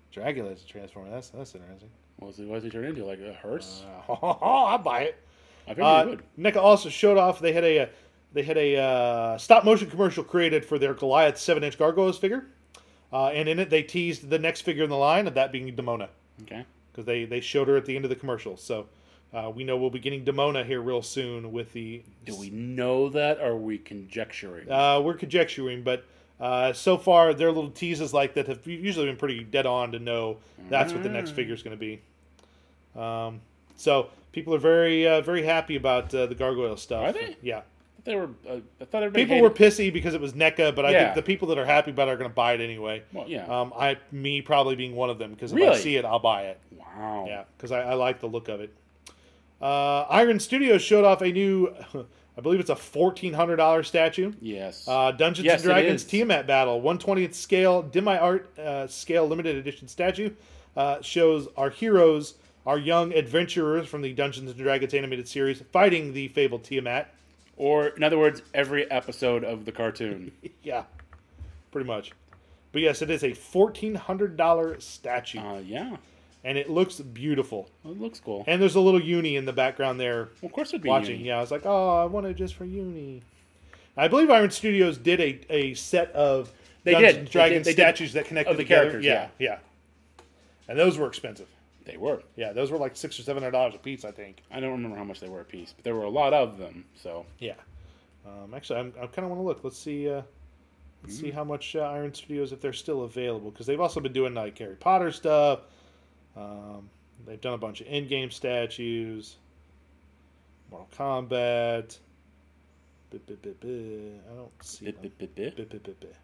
Dracula is a Transformer. That's that's interesting. What does he, what does he turn into? Like a hearse? Uh, I'll buy it. I figured Uh, he would. NECA also showed off. They had a uh, they had a uh, stop motion commercial created for their Goliath seven inch Gargoyles figure, uh, and in it they teased the next figure in the line, of that being Demona, Okay. because they they showed her at the end of the commercial. So uh, we know we'll be getting Demona here real soon with the. Do we know that, or are we conjecturing? Uh, we're conjecturing, but uh, so far their little teases like that have usually been pretty dead on to know that's what the next figure is going to be. Um, so people are very uh, very happy about uh, the Gargoyle stuff. Are they? Yeah. They were. Uh, I thought everybody. People hated- were pissy because it was NECA, but I Yeah. think the people that are happy about it are going to buy it anyway. Well, yeah. Um, I, me probably being one of them, because if I Really? see it, I'll buy it. Wow. Yeah, because I, I like the look of it. Uh, Iron Studios showed off a new, I believe it's a fourteen hundred dollars statue. Yes. Uh, Dungeons Yes, and it Dragons is. Tiamat Battle, one twentieth scale, Demi Art uh, scale limited edition statue. Uh, shows our heroes, our young adventurers from the Dungeons and Dragons animated series, fighting the fabled Tiamat. Or, in other words, every episode of the cartoon. Yeah, pretty much. But yes, it is a fourteen hundred dollars statue, uh, yeah. and it looks beautiful. Well, it looks cool. And there's a little uni in the background there Well, of course, it'd be watching. uni. Yeah, I was like, oh, I want it just for uni. I believe Iron Studios did a, a set of They Dungeons did. and They Dragons did- they did. statues that connected Of the together. characters, Yeah, yeah. And those were expensive. They were. Yeah, those were like six or seven hundred dollars a piece, I think. I don't remember how much they were a piece, but there were a lot of them. So Yeah. Um, actually, I'm, I kind of want to look. Let's see. Uh, let's see how much uh, Iron Studios, if they're still available, because they've also been doing like Harry Potter stuff. Um, they've done a bunch of in-game statues, Mortal Kombat. Bi- bi- bi- bi. I don't see bit, them. bit, bit, bit. Bi- bi- bi- bi.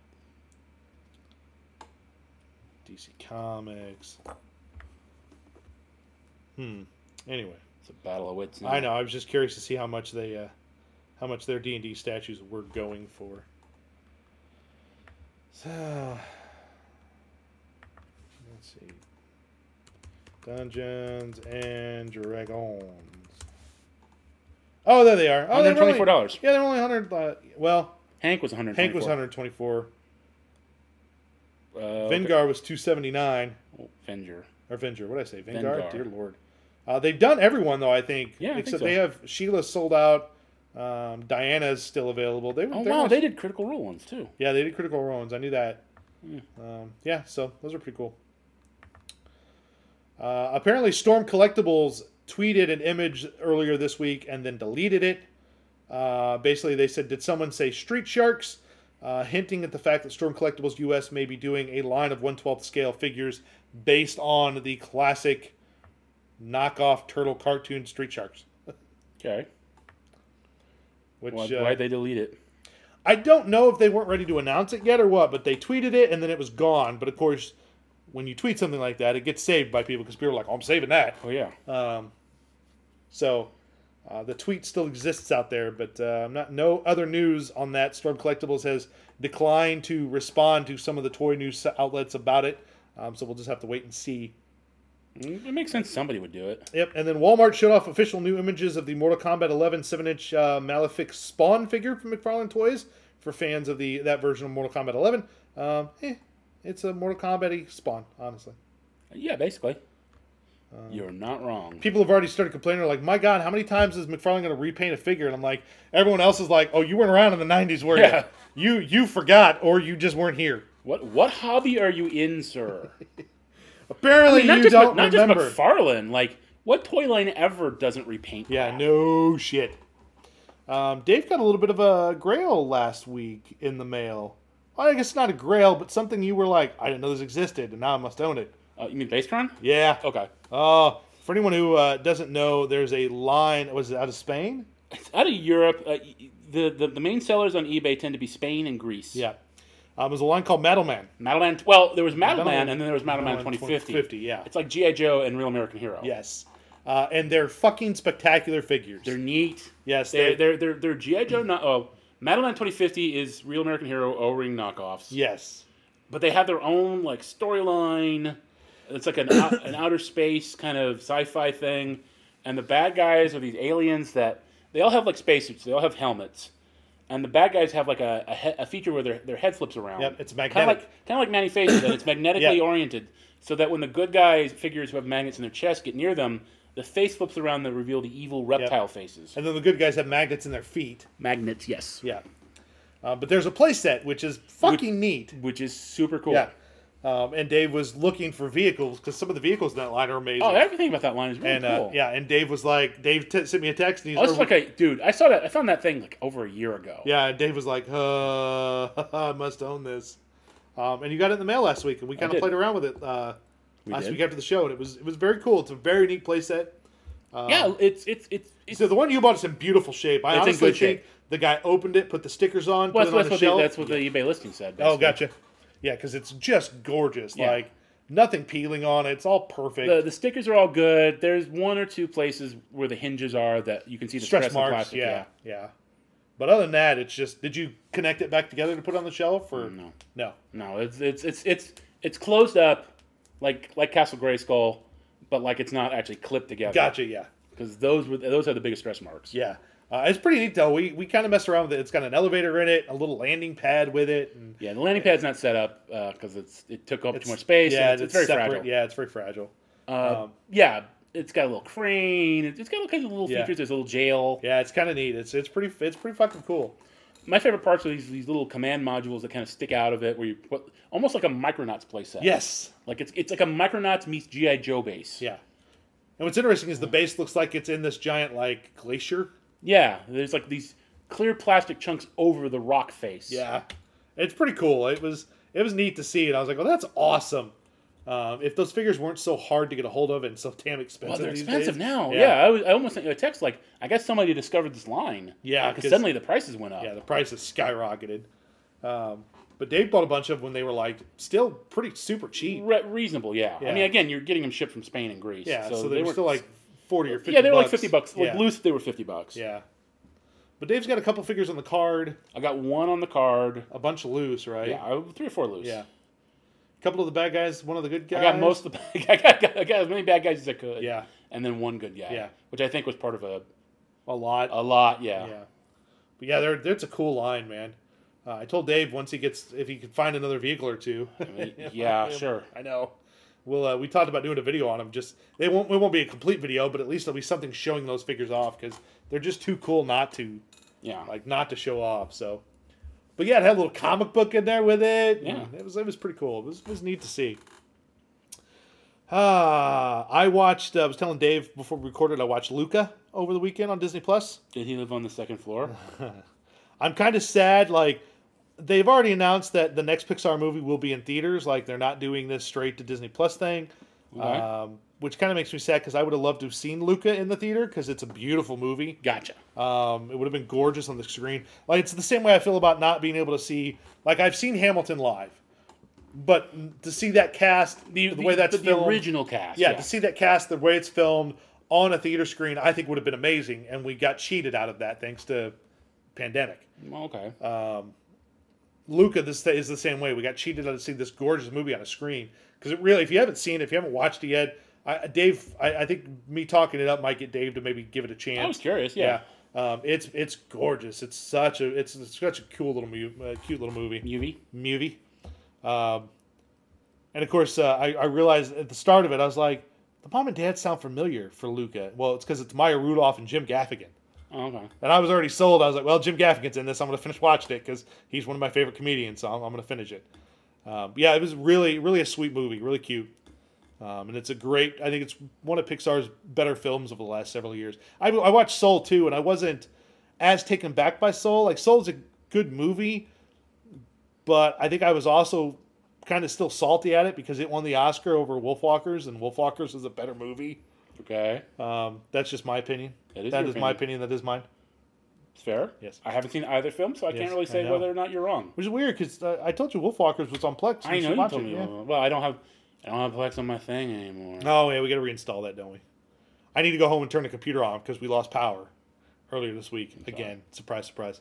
D C Comics. Hmm. Anyway, It's a battle of wits. Now. I know. I was just curious to see how much they, uh, how much their D and D statues were going for. So, let's see. Dungeons and Dragons. Oh, there they are. Oh, one hundred twenty-four they're only, dollars. yeah, they're only one hundred. Uh, well, Hank was one hundred. Hank was one hundred twenty-four. Uh, Vengar was two seventy-nine. Oh, Venger. Or Venger. What did I say? Vengar? Vengar. Dear Lord. Uh, they've done everyone, though, I think. Yeah, I think Except so. they have Sheila sold out. Um, Diana's still available. They were, Oh they're wow, nice. they did Critical Role ones too. Yeah, they did Critical Rones. I knew that. Yeah. Um, yeah, so those are pretty cool. Uh, apparently, Storm Collectibles tweeted an image earlier this week and then deleted it. Uh, basically, they said, did someone say Street Sharks? Uh, hinting at the fact that Storm Collectibles U S may be doing a line of one twelfth scale figures based on the classic knockoff turtle cartoon Street Sharks. Okay. Which Why, uh, why'd they delete it? I don't know if they weren't ready to announce it yet or what, but they tweeted it and then it was gone. But of course, when you tweet something like that, it gets saved by people because people are like, oh, I'm saving that. Oh yeah. Um, so uh, the tweet still exists out there, but uh, not no other news on that. Storm Collectibles has declined to respond to some of the toy news outlets about it. Um, so we'll just have to wait and see. It makes sense somebody would do it. Yep, and then Walmart showed off official new images of the Mortal Kombat eleven seven inch uh, Malefic Spawn figure from McFarlane Toys for fans of the that version of Mortal Kombat eleven. Um, eh, it's a Mortal Kombat-y Spawn, honestly. Yeah, basically. Uh, You're not wrong. People have already started complaining, they're like, my God, how many times is McFarlane going to repaint a figure? And I'm like, everyone else is like, oh, you weren't around in the nineties, were you? Yeah. You, you forgot, or you just weren't here. What what hobby are you in, sir? Apparently, I mean, not you just, don't not remember. just McFarlane. Like, what toy line ever doesn't repaint? Yeah, crap? no shit. Um, Dave got a little bit of a grail last week in the mail. Well, I guess it's not a grail, but something you were like, I didn't know this existed, and now I must own it. Uh, you mean Basetron? Yeah. Okay. Uh, for anyone who uh, doesn't know, there's a line, was it out of Spain? It's out of Europe. Uh, the, the the main sellers on eBay tend to be Spain and Greece. Yeah. Um, there's a line called Metalman. Metalman. Well, there was Metalman, Metalman- and then there was Metalman Metalman twenty fifty. twenty fifty, yeah. It's like G I. Joe and Real American Hero. Yes. Uh, and they're fucking spectacular figures. They're neat. yes, They're they're, they're they're, they're G I. Joe. No, oh, Metalman twenty fifty is Real American Hero O-ring knockoffs. yes. But they have their own like storyline. It's like an out, an outer space kind of sci-fi thing, and the bad guys are these aliens that they all have like spacesuits. They all have helmets, and the bad guys have like a a, he, a feature where their their head flips around. Yep, it's Kind of magnetic. like kind of like Manny Faces, and it's magnetically Yeah. oriented. so that when the good guys figures who have magnets in their chest get near them, the face flips around to reveal the evil reptile Yep. faces. And then the good guys have magnets in their feet. Magnets, yes. Yeah. Uh, but there's a playset, which is fucking neat. Which is super cool. Yeah. Um, and Dave was looking for vehicles, because some of the vehicles in that line are amazing. Oh, everything about that line is really and cool. uh, yeah, and Dave was like, Dave t- sent me a text, and he's Oh, it's like a dude. I saw that. I found that thing like over a year ago. yeah, and Dave was like, uh, I must own this. Um, and you got it in the mail last week, and we kind of did. played around with it uh, We last did. week after the show, and it was it was very cool. It's a very neat playset. Uh, yeah, it's it's it's. it's So the one you bought is in beautiful shape. I It's in honestly good think shape. the guy opened it, put the stickers on, well, put that's, it on that's the what shelf. the, that's what the eBay listing said. Oh, basically. gotcha. Yeah, because it's just gorgeous. Yeah. Like nothing peeling on it. It's all perfect. The, the stickers are all good. There's one or two places where the hinges are that you can see the Stretch stress in marks. plastic. Yeah, yeah. But other than that, it's just. Did you connect it back together to put on the shelf or No. No. No, it's it's it's it's it's closed up, like like Castle Grayskull, but like it's not actually clipped together. Gotcha. Yeah. Because those were those are the biggest stress marks. Yeah. Uh, it's pretty neat though. We we kind of messed around with it. It's got an elevator in it, a little landing pad with it, and Yeah, the landing pad's not set up because it's it took up it's- too much space. Yeah, and it's, it's very separate. fragile. Yeah, it's very fragile. Uh, Um, yeah, it's got a little crane. It's it's got all kinds of little Yeah. features. There's a little jail. Yeah, it's kind of neat. It's it's pretty it's pretty fucking cool. My favorite parts are these these little command modules that kind of stick out of it, where you put almost like a Micronauts playset. Yes. like it's it's like a Micronauts meets G I Joe base. Yeah. And what's interesting is the base looks like it's in this giant like glacier. Yeah, there's like these clear plastic chunks over the rock face. Yeah, it's pretty cool. It was it was neat to see it. I was like, "Oh, that's awesome." Um, if those figures weren't so hard to get a hold of and so damn expensive, Well, they're these expensive days. now. Yeah, I, was, I almost sent you a text like, I guess somebody discovered this line. Yeah, because 'cause- suddenly the prices went up. yeah, the prices skyrocketed. Um, but Dave bought a bunch of when they were like still pretty super cheap. Re- reasonable, yeah. I Yeah. mean, again, you're getting them shipped from Spain and Greece. Yeah, so, so, they, were still like forty or fifty. yeah, they were like bucks. fifty bucks. Like Yeah. loose, they were fifty bucks. Yeah, but Dave's got a couple figures on the card, I got one on the card. a bunch loose, right? Yeah, I, three or four loose. Yeah. A couple of the bad guys, one of the good guys. I got most of the. I got, I got, I got as many bad guys as I could. Yeah, and then one good guy. Yeah. which I think was part of a a lot. a lot. Yeah. Yeah, but yeah, they're, it's a cool line, man. Uh, I told Dave once he gets if he could find another vehicle or two. I mean, yeah, sure. I know. Well, uh, we talked about doing a video on them. Just they won't. It won't be a complete video, but at least there'll be something showing those figures off because they're just too cool not to Yeah. like not to show off. So, but yeah, it had a little comic book in there with it. and Yeah. it was it was pretty cool. It was it was neat to see. Ah, I watched. Uh, I was telling Dave before we recorded. I watched Luca over the weekend on Disney Plus. Did he live on the second floor? I'm kind of sad. Like they've already announced that the next Pixar movie will be in theaters. Like they're not doing this straight to Disney Plus thing, Okay. um, which kind of makes me sad because I would have loved to have seen Luca in the theater because it's a beautiful movie. Gotcha. Um, it would have been gorgeous on the screen. Like it's the same way I feel about not being able to see. Like I've seen Hamilton live, but to see that cast, the, The, way that's the, filmed, the original cast. yeah, to see that cast the way it's filmed on a theater screen, I think would have been amazing. And we got cheated out of that thanks to pandemic. Well, okay. Um, Luca, this is the same way. We got cheated out of seeing this gorgeous movie on a screen because it really, if you haven't seen it, if you haven't watched it yet, I, Dave, I, I think me talking it up might get Dave to maybe give it a chance. I was curious. Yeah. Yeah, um, it's it's gorgeous. It's such a it's, it's such a cool little mu- uh, cute little movie. U V. Movie, um, and of course uh, I, I realized at the start of it I was like, the mom and dad sound familiar for Luca. Well, it's because it's Maya Rudolph and Jim Gaffigan. Oh, okay. And I was already sold. I was like, well, Jim Gaffigan's in this. I'm going to finish watching it because he's one of my favorite comedians, so I'm, I'm going to finish it. Um, yeah, it was really, really a sweet movie, really cute. Um, and it's a great, I think it's one of Pixar's better films of the last several years. I, I watched Soul too, and I wasn't as taken back by Soul. Like, Soul's a good movie, but I think I was also kind of still salty at it because it won the Oscar over Wolfwalkers, and Wolfwalkers is a better movie. Okay. Um, that's just my opinion. That is That your is my opinion. opinion. That is mine. It's fair. Yes. I haven't seen either film, so I Yes, can't really I say know. whether or not you're wrong. Which is weird because uh, I told you Wolfwalkers was on Plex. I You know should you watch told it, me. yeah. Well, I don't have I don't have Plex on my thing anymore. Oh yeah, we got to reinstall that, don't we? I need to go home and turn the computer on because we lost power earlier this week again. Surprise, surprise.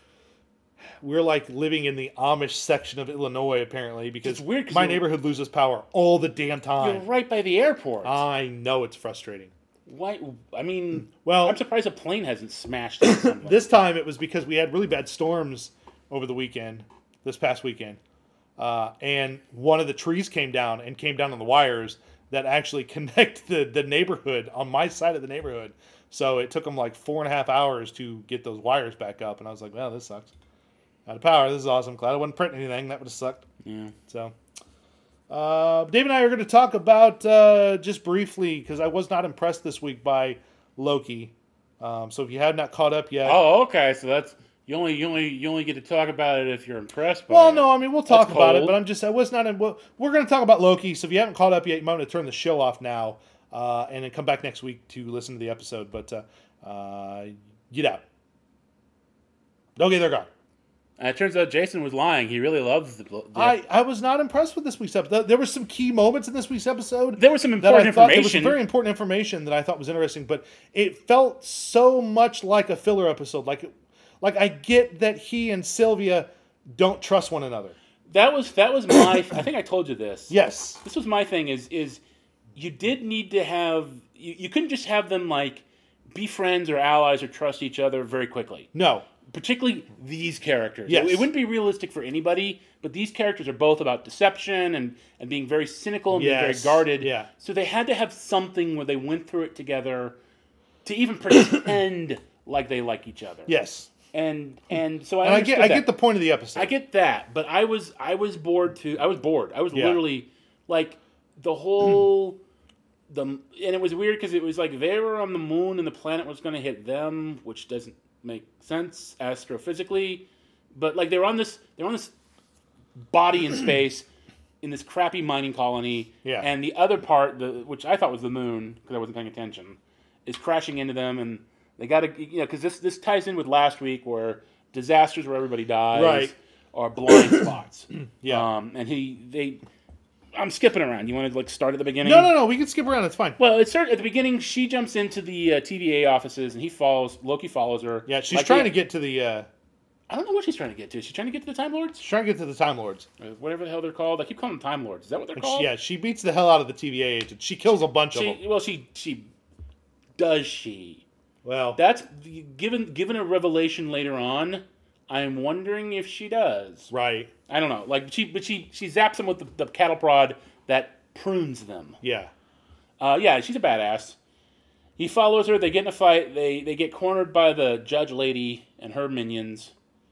We're like living in the Amish section of Illinois apparently because It's weird 'cause my you're- neighborhood loses power all the damn You're time. right by the airport. I know it's frustrating. Why? I mean, Well- I'm surprised a plane hasn't smashed into something. This time it was because we had really bad storms over the weekend, this past weekend. uh, and one of the trees came down and came down on the wires that actually connect the, the neighborhood on my side of the neighborhood. So it took them like four and a half hours to get those wires back up. And I was like, well, this sucks. Out of power. This is awesome. Glad I wasn't printing anything. That would have sucked. Yeah. So, uh, Dave and I are going to talk about, uh, just briefly, because I was not impressed this week by Loki. Um, so if you have not caught up yet. Oh, okay. So that's, you only, you only, you only get to talk about it if you're impressed by Well, it. no, I mean, we'll talk That's about it, cold. but I'm just, I was not in, well, we're going to talk about Loki. So if you haven't caught up yet, you might want to turn the show off now, uh, and then come back next week to listen to the episode. But, uh, uh, get out. Okay, they're gone. And it turns out Jason was lying. He really loves the. the I, I was not impressed with this week's episode. There were some key moments in this week's episode. There was some that I important thought, there was some information. very important information that I thought was interesting, but it felt so much like a filler episode. Like, like I get that he and Sylvia don't trust one another. That was that was my. I think I told you this. Yes. This was my thing. Is is you did need to have. You, you couldn't just have them like be friends or allies or trust each other very quickly. No. Particularly these characters. Yes. It, it wouldn't be realistic for anybody, but these characters are both about deception and, and being very cynical and Yes. being very guarded. Yeah. So they had to have something where they went through it together to even pretend like they like each other. Yes. And and so I And I get understood I that. get the point of the episode. I get that, but I was I was bored too. I was bored. I was Yeah. literally like the whole the and it was weird because it was like they were on the moon and the planet was going to hit them, which doesn't make sense astrophysically. But like they were on this they're on this body in space in this crappy mining colony, Yeah. and the other part, the which I thought was the moon because I wasn't paying attention, is crashing into them and. They got to, you know, because this this ties in with last week where disasters where everybody dies, Right. are blind spots. Yeah. Um, and he they, I'm skipping around. You want to like start at the beginning? No, no, no. We can skip around. It's fine. Well, it started at the beginning. She jumps into the uh, T V A offices and he follows. Loki follows her. Yeah, she's Like trying they- to get to the. Uh, I don't know what she's trying to get to. Is she trying to get to the Time Lords? she's trying to get to the Time Lords. Or whatever the hell they're called. I keep calling them Time Lords. Is that what they're And called? she, yeah, she beats the hell out of the T V A agent. She kills a bunch of them. She, well, she she does she. Well, That's given given a revelation later on. I'm wondering if she does. right. I don't know. Like she, but she she zaps them with the, the cattle prod that prunes them. Yeah. Uh, yeah, she's a badass. He follows her. They get in a fight. They they get cornered by the judge lady and her minions,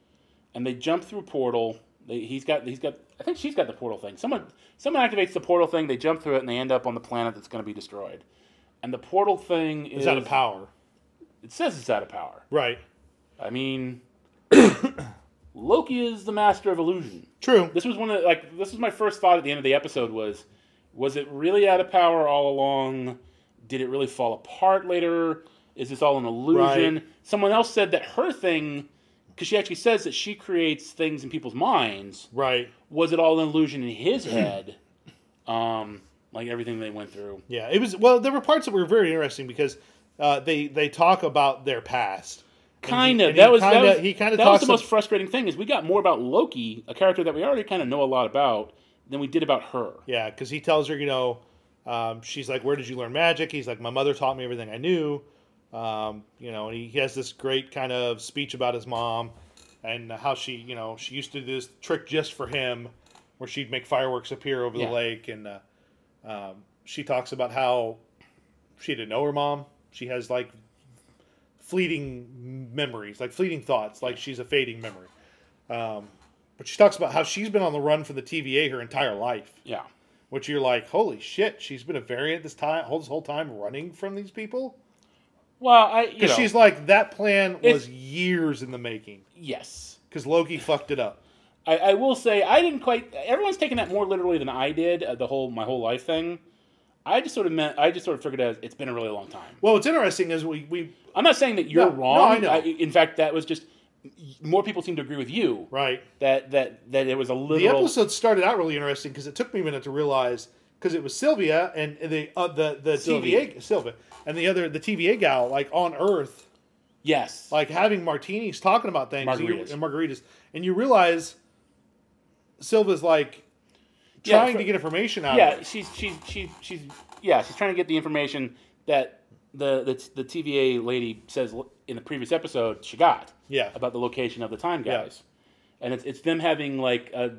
and they jump through a portal. They, he's got he's got. I think she's got the portal thing. Someone someone activates the portal thing. They jump through it and they end up on the planet that's going to be destroyed. And the portal thing is It's out of power. It says it's out of power. Right. I mean, Loki is the master of illusion. True. This was one of like this was my first thought at the end of the episode was, was it really out of power all along? Did it really fall apart later? Is this all an illusion? Right. Someone else said that her thing, because she actually says that she creates things in people's minds. Right. Was it all an illusion in his head? Um, like everything they went through. Yeah. It was. Well, there were parts that were very interesting because uh, they they talk about their past. And Kind he- of. and That he was that kinda- was, he kind of that was talks the most ab- frustrating thing is we got more about Loki, a character that we already kind of know a lot about, than we did about her. Yeah, because he tells her, you know, um, she's like, "Where did you learn magic?" He's like, "My mother taught me everything I knew." Um, you know, and he, he has this great kind of speech about his mom and how she, you know, she used to do this trick just for him, where she'd make fireworks appear over Yeah. the lake, and uh, um, she talks about how she didn't know her mom. She has like fleeting memories, like fleeting thoughts, like she's a fading memory. Um, but she talks about how she's been on the run from the T V A her entire life. Yeah. Which you're like, holy shit, she's been a variant this time, this whole time running from these people? Well, I you Because know, she's like, that plan was It's- years in the making. yes. Because Loki fucked it up. I, I will say I didn't quite. Everyone's taking that more literally than I did. Uh, the whole my whole life thing. I just sort of meant. I just sort of took it as it's been a really long time. Well, what's interesting is we, we I'm not saying that you're No, no, wrong. I know. in fact, that was just more people seem to agree with you. right. That that that it was a The literal. episode started out really interesting because it took me a minute to realize, because it was Sylvia and the uh, the the Sylvia. T V A Sylvia and the other the T V A gal like on Earth, Yes. like having martinis, talking about things, and you- Margaritas. and margaritas, and you realize Sylvia's like Yeah, trying for- to get information out yeah, of her. she's she's she's she's yeah, she's trying to get the information that the the, the T V A lady says in the previous episode she got. Yeah. About the location of the time Yeah. guys, and it's it's them having like a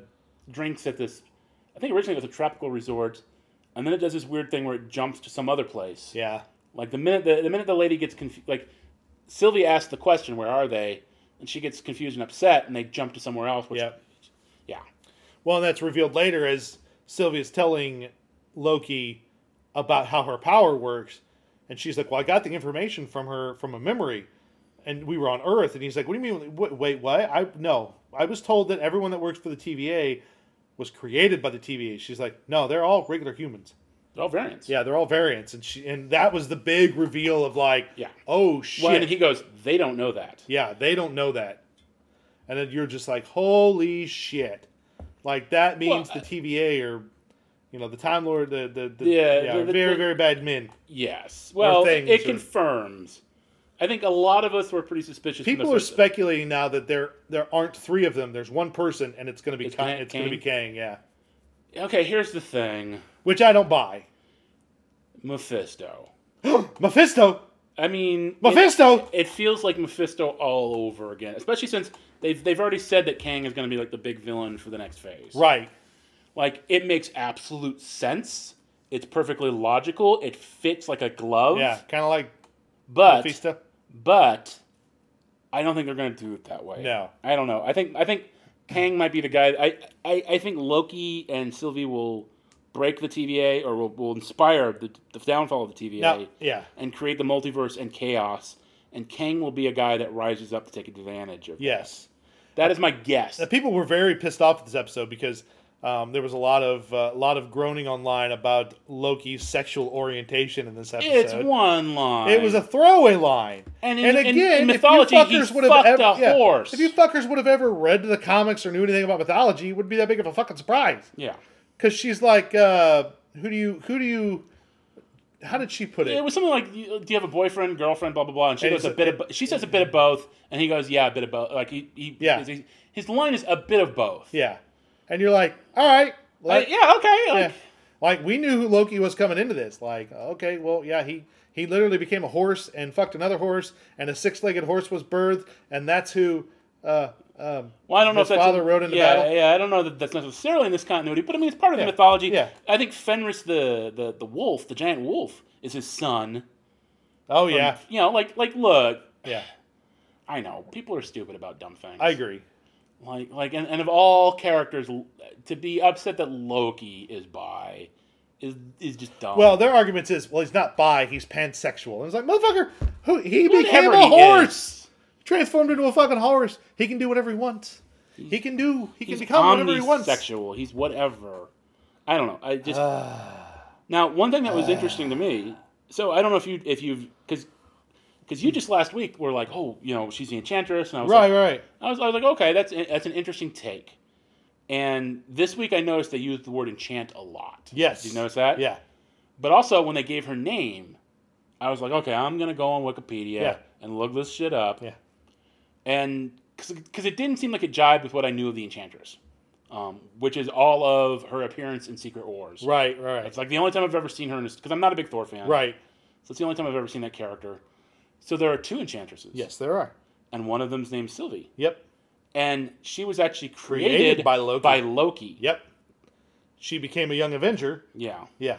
drinks at this. I think originally it was a tropical resort, and then it does this weird thing where it jumps to some other place. Yeah. Like the minute the, the minute the lady gets confused, like Sylvie asks the question, "Where are they?" and she gets confused and upset, and they jump to somewhere else. Which, Yep. Yeah. Well, and that's revealed later as Sylvia's telling Loki about how her power works, and she's like, "Well, I got the information from her from a memory, and we were on Earth." And he's like, "What do you mean? Wait, wait what? I no, I was told that everyone that works for the T V A was created by the T V A." She's like, "No, they're all regular humans." They're all variants. Yeah, they're all variants, and she and that was the big reveal of like, Yeah. oh shit. Well, and he goes, "They don't know that." Yeah, they don't know that. And then you're just like, holy shit. Like, that means Well, the T V A are, you know, the Time Lord, the, the, the Yeah, yeah, the- the- very, the- very bad men. Yes. Well, things, it or- confirms. I think a lot of us were pretty suspicious. from the People are first- speculating now that there there aren't three of them. There's one person, and it's going to be It's Kang, Kang- it's going to be Kang, yeah. Okay, here's the thing. Which I don't buy. Mephisto. Mephisto! I mean, Mephisto! It, it feels like Mephisto all over again, especially since they've they've already said that Kang is going to be like the big villain for the next phase. Right. Like, it makes absolute sense. It's perfectly logical. It fits like a glove. Yeah, kind of like But Mephisto. but I don't think they're going to do it that way. No. I don't know. I think I think Kang might be the guy. I I, I think Loki and Sylvie will break the T V A, or will, will inspire the, the downfall of the T V A, No, yeah. and create the multiverse and chaos. And Kang will be a guy that rises up to take advantage of. Yes. That, that is my guess. The people were very pissed off at this episode because um, there was a lot of uh, lot of groaning online about Loki's sexual orientation in this episode. It's one line. It was a throwaway line. And in- and in- again, in if mythology, you fuckers he's would have fucked ever, a yeah, horse. if you fuckers would have ever read the comics or knew anything about mythology, it wouldn't be that big of a fucking surprise. Yeah. Because she's like, uh, who do you, who do you, how did she put it? It was something like, "Do you have a boyfriend, girlfriend, blah blah blah?" And she And goes, "A it's- bit of." bo-" She says, "A bit of both," and he goes, "Yeah, a bit of both." Like he, he Yeah. his, his line is "a bit of both." Yeah. And you're like, all right. Uh, Like, yeah. Okay. Like, yeah. Like, we knew who Loki was coming into this. Like, okay, well, yeah, he, he literally became a horse and fucked another horse, and a six-legged horse was birthed, and that's who uh, um, Well, I don't know his if that's father rode into yeah, battle. Yeah, I don't know that that's necessarily in this continuity, but I mean, it's part of Yeah, the mythology. yeah. I think Fenris, the, the the wolf, the giant wolf, is his son. Oh, From- yeah. You know, like like look, Yeah. I know people are stupid about dumb things. I agree. Like like and, and of all characters, to be upset that Loki is bi is is just dumb. Well, their argument is, well, he's not bi, he's pansexual. And it's like, motherfucker, who he became Whatever a he horse. is. Transformed into a fucking horse. He can do whatever he wants. He can do, he can He's become whatever he wants. omnisexual. He's whatever. I don't know. I just now one thing that was interesting to me. So I don't know if you if you've because because you just last week were like, oh, you know, she's the Enchantress, and I was Right, like, right. I was, I was like, okay, that's that's an interesting take. And this week I noticed they used the word enchant a lot. Yes. Did you notice that? Yeah. But also when they gave her name, I was like, okay, I'm gonna go on Wikipedia Yeah. and look this shit up. Yeah. And because it didn't seem like it jived with what I knew of the Enchantress, um, which is all of her appearance in Secret Wars. Right, right. It's like the only time I've ever seen her in this, because I'm not a big Thor fan. Right. So it's the only time I've ever seen that character. So there are two Enchantresses. Yes, there are. And one of them's named Sylvie. Yep. And she was actually created, Created by Loki. By Loki. Yep. She became a young Avenger. Yeah. Yeah.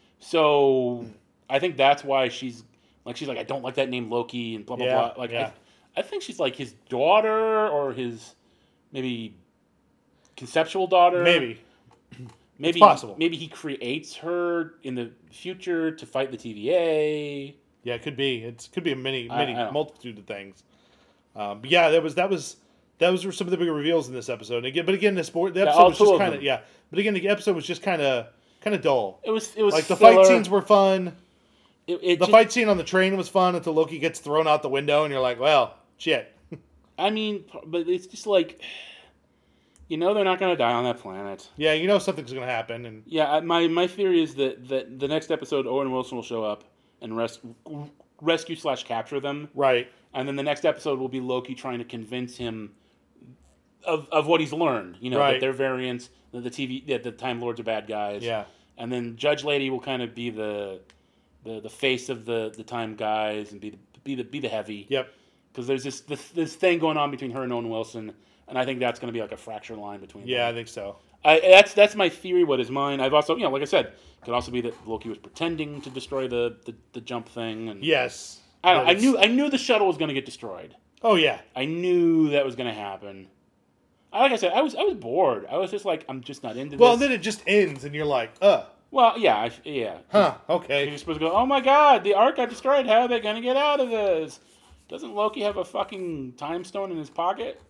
So I think that's why she's like she's like I don't like that name Loki and blah blah Yeah, blah. Like yeah. I, I think she's like his daughter or his maybe conceptual daughter. Maybe. Maybe It's possible. Maybe he creates her in the future to fight the T V A. Yeah, it could be. It could be a many, I- many I don't- multitude of things. Um, but yeah, that was that was that was some of the bigger reveals in this episode. And again, but again, this board, the Yeah, episode all was two just of kind of them. yeah. But again, the episode was just kind of kind of dull. It was it was Like the filler. fight scenes were fun. It, it The just- fight scene on the train was fun until Loki gets thrown out the window, and you're like, well, shit. I mean, but it's just like, you know, they're not going to die on that planet. Yeah, you know something's gonna happen, and Yeah, I- my my theory is that, that the next episode, Owen Wilson will show up and res- rescue slash capture them, right. and then the next episode will be Loki trying to convince him of of what he's learned. You know, Right. that they're variants, that the T V, that the Time Lords are bad guys. Yeah. And then Judge Lady will kind of be the the, the face of the, the Time guys and be the be the be the heavy. Yep. Because there's this, this this thing going on between her and Owen Wilson, and I think that's going to be like a fracture line between Yeah, I them. think so. I, that's that's my theory. What is mine? I've also, you know, like I said, it could also be that Loki was pretending to destroy the the, the jump thing. And Yes. I don't. but I it's- knew I knew the shuttle was going to get destroyed. Oh yeah. I knew that was going to happen. Like I said, I was I was bored. I was just like, I'm just not into Well, this. then it just ends, and you're like, uh, well, yeah, I, yeah. huh, You're okay. supposed to go, oh my god, the Ark got destroyed. How are they going to get out of this? Doesn't Loki have a fucking time stone in his pocket?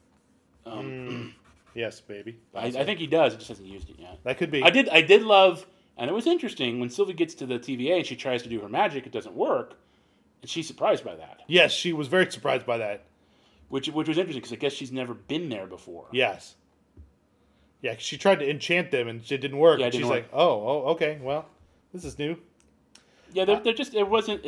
Um, Yes, baby. I, I think he does. He just hasn't used it yet. that could be. I did. I did love, and it was interesting when Sylvie gets to the T V A and she tries to do her magic. It doesn't work, and she's surprised by that. Yes, she was very surprised by that. Which which was interesting because I guess she's never been there before. Yes. Yeah, 'cause she tried to enchant them, and it didn't work. Yeah, it and she's didn't work. like, oh, oh, okay, well, this is new. Yeah, they're, they're just. It wasn't.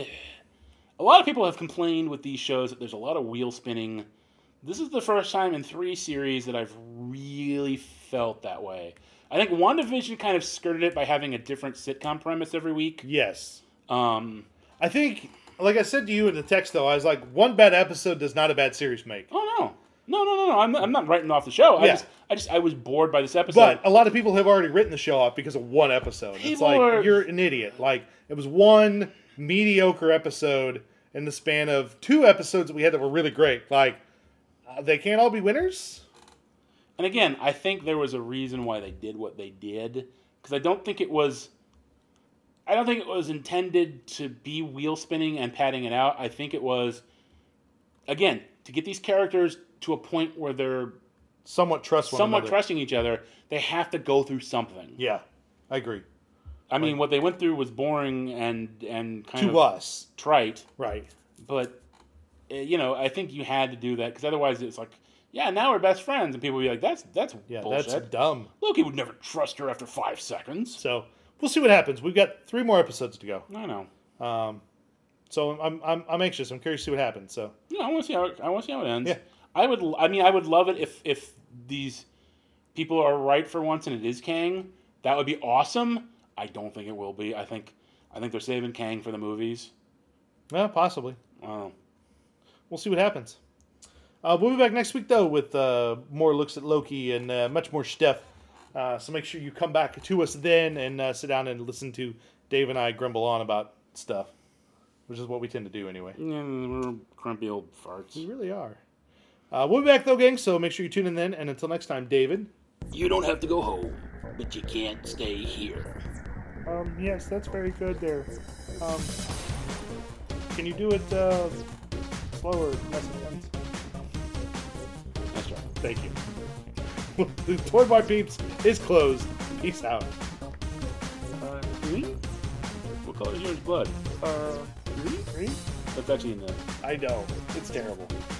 A lot of people have complained with these shows that there's a lot of wheel spinning. This is the first time in three series that I've really felt that way. I think WandaVision kind of skirted it by having a different sitcom premise every week. Yes. Um, I think, like I said to you in the text, though, I was like, one bad episode does not a bad series make. oh no, no, no, no, no! I'm, I'm not writing off the show. I Yeah. just, I just, I was bored by this episode. But a lot of people have already written the show off because of one episode. It's People like, are- you're an idiot. Like, it was one mediocre episode in the span of two episodes that we had that were really great. Like, uh, they can't all be winners? And again, I think there was a reason why they did what they did because I don't think it was. I don't think it was intended to be wheel spinning and padding it out. I think it was, again, to get these characters to a point where they're Somewhat trust one somewhat another. trusting each other. They have to go through something. Yeah, I agree. I mean, what they went through was boring and and kind To of us. trite. Right. But uh, you know, I think you had to do that because otherwise, it's like, yeah, now we're best friends, and people would be like, that's that's Yeah, bullshit. that's dumb. Loki would never trust her after five seconds. So, we'll see what happens. We've got three more episodes to go. I know. Um, so I'm, I'm I'm anxious. I'm curious to see what happens. So Yeah, I want to see how it, I want to see how it ends. Yeah. I would. I mean, I would love it if if these people are right for once and it is Kang. That would be awesome. I don't think it will be. I think I think they're saving Kang for the movies. yeah, possibly. Wow. We'll see what happens. Uh, we'll be back next week though with uh, more looks at Loki and uh, much more stuff. Uh, so make sure you come back to us then and uh, sit down and listen to Dave and I grumble on about stuff, which is what we tend to do anyway. Yeah, we're grumpy old farts. We really are. Uh, we'll be back though, gang. So make sure you tune in then. And until next time, David. You don't have to go home, but you can't stay here. Um, yes, that's very good there. Um, can you do it uh, slower, less intense? Nice job. Thank you. The Toy Bar Peeps is closed. Peace out. Uh, green? What color is yours blood? Uh, green? Green? That's actually in the. I know. It's terrible.